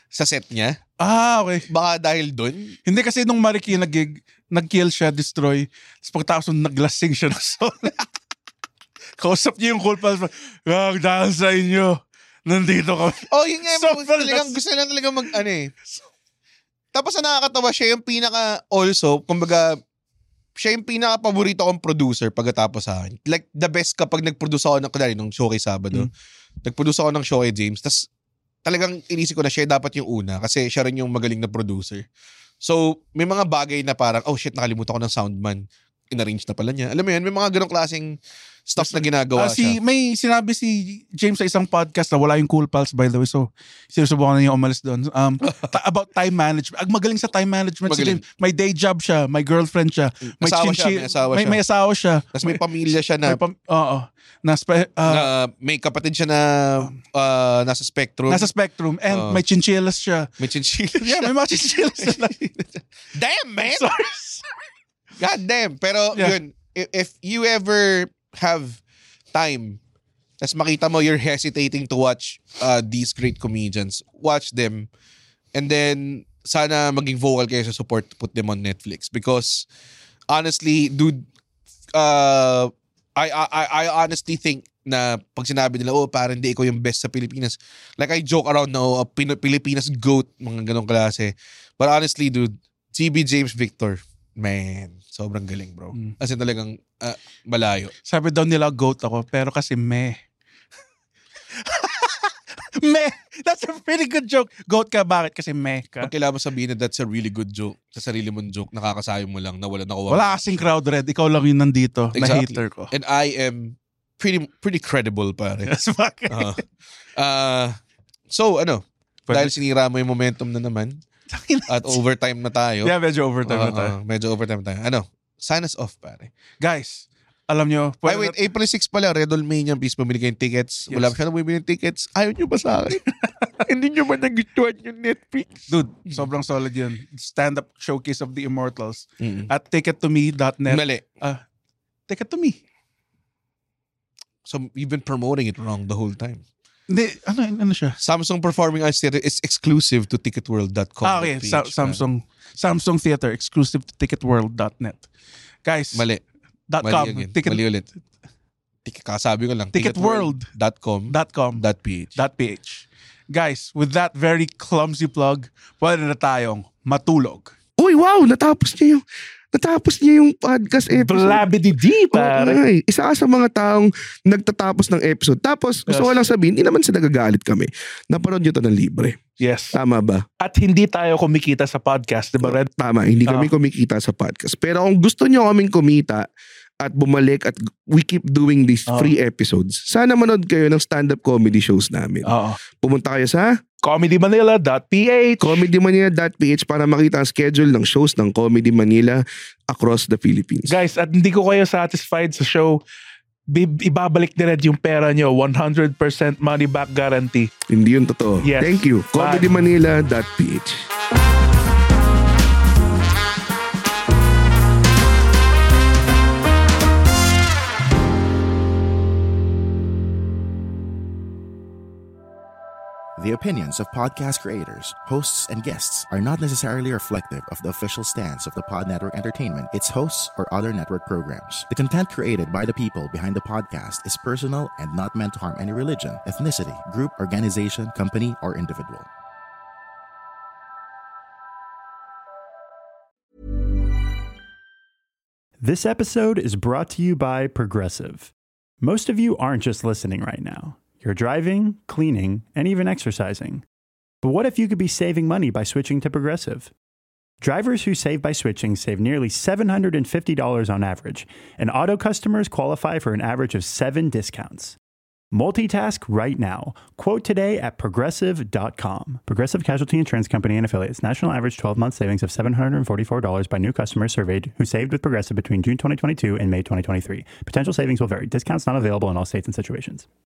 sa set niya. Ah, okay. Baka dahil dun. Hindi kasi nung Marikina nag-gig, nag-kill siya, destroy. Tapos pagkatapos nung naglasing siya ng solo. Kausap niya yung Cool Pals. Wag, dahil sa inyo, nandito kami. Oh, yun nga. So, talagang, gusto lang talaga mag, ano eh. Tapos ang nakakatawa, siya yung pinaka, also, kumbaga, siya yung pinaka-paborito kong producer pagkatapos sa akin. Like, the best kapag nag-produce ako ng, kadali, nung show kay Sabado. Mm. Nag-produce ako ng show kay James. Tapos, talagang inisip ko na siya dapat yung una kasi siya rin yung magaling na producer. So, may mga bagay na parang, oh shit, nakalimutan ko ng soundman. In-arrange na pala niya. Alam mo yun, may mga ganong klaseng stuff na ginagawa uh, si, siya. May sinabi si James sa isang podcast na wala yung Cool Pals, by the way. So, sinusubukan na niya umalis doon. Um, ta- about time management. Ag magaling sa time management. Si may day job siya, may girlfriend siya, may asawa chinchi, siya, may asawa may, siya. May asawa siya. Tapos may pamilya siya na, may pam- oo. Na, spe- uh, na may kapatid siya na uh, nasa spectrum. Nasa spectrum. And Uh, may chinchillas siya. May chinchillas Yeah, may mga chinchillas siya. Damn, man! Sorry. God damn. Pero Yeah. yun, if, if you ever have time, tas makita mo you're hesitating to watch uh, these great comedians, watch them. And then, sana maging vocal kayo sa support to put them on Netflix. Because, honestly, dude, uh, I, I, I honestly think na pag sinabi nila, oh, parang hindi ikaw yung best sa Pilipinas. Like, I joke around na, oh, Pil- Pilipinas GOAT, mga ganong klase. But honestly, dude, T B James Victor, man, sobrang galing, bro. Mm. Kasi talagang uh, malayo. Sabi daw nila, GOAT ako, pero kasi meh. Meh. That's a pretty good joke. GOAT ka, bakit? Kasi meh ka. Pag kailangan mo sabihin na that's a really good joke, sa sarili mong joke, nakakasayang mo lang na wala nakuha. Wala kasing crowd red. Ikaw lang yung nandito exactly. na hater ko. And I am pretty pretty credible, pare. Yes, bakit? Uh, uh, so, ano, Pwede. dahil sinira mo yung momentum na naman, at overtime na tayo. Yeah, medyo overtime uh, na tayo. Uh, medyo overtime na tayo. Ano, sign us off, pare. Guys, alam nyo. Ay, wait, April sixth pala, Redol Mania, please bumili kayong tickets. Yes. Wala pa siya na bumili ng tickets. Ayaw nyo ba sa akin? Hindi nyo ba nagustuhan yung Netflix? Dude, sobrang solid yun. Stand-up showcase of the Immortals. Mm-hmm. At ticket to me dot net. Mali. Uh, ticket to me. So, you've been promoting it wrong the whole time. Hindi, ano, ano siya? Samsung Performing Arts Theater is exclusive to ticket world dot com. Ah, okay. Sa- Samsung Samsung Theater, exclusive to ticket world dot net. Guys. Mali. Dot Mali com. again. Ticket, Mali ulit. Tik- kasabi ko lang. Ticketworld dot com. Dot com. Dot ph. Dot ph. Guys, with that very clumsy plug, pwede na tayong matulog. Uy, wow! Natapos niya yung natapos niya yung podcast episode. Blabidi-di, pare. Oh, ay, isa ka sa mga taong nagtatapos ng episode. Tapos, gusto Yes. ko lang sabihin, hindi naman sila gagalit kami. Napanood nyo to ng libre. Yes. Tama ba? At hindi tayo kumikita sa podcast, di ba, Red? Tama, hindi kami Ah. kumikita sa podcast. Pero kung gusto nyo kaming kumita at bumalik at we keep doing these Ah. free episodes, sana manood kayo ng stand-up comedy shows namin. Oo. Pumunta kayo sa comedy manila dot p h comedy manila dot p h para makita ang schedule ng shows ng Comedy Manila across the Philippines. Guys, at hindi ko kayo satisfied sa show, bi- ibabalik ni Red yung pera nyo. one hundred percent money back guarantee. Hindi yun totoo. Yes. Thank you. comedy manila dot p h. The opinions of podcast creators, hosts, and guests are not necessarily reflective of the official stance of the Pod Network Entertainment, its hosts, or other network programs. The content created by the people behind the podcast is personal and not meant to harm any religion, ethnicity, group, organization, company, or individual. This episode is brought to you by Progressive. Most of you aren't just listening right now. You're driving, cleaning, and even exercising. But what if you could be saving money by switching to Progressive? Drivers who save by switching save nearly seven hundred fifty dollars on average, and auto customers qualify for an average of seven discounts. Multitask right now. Quote today at progressive dot com. Progressive Casualty Insurance Company and Affiliates. National average twelve-month savings of seven hundred forty-four dollars by new customers surveyed who saved with Progressive between June twenty twenty-two and May twenty twenty-three. Potential savings will vary. Discounts not available in all states and situations.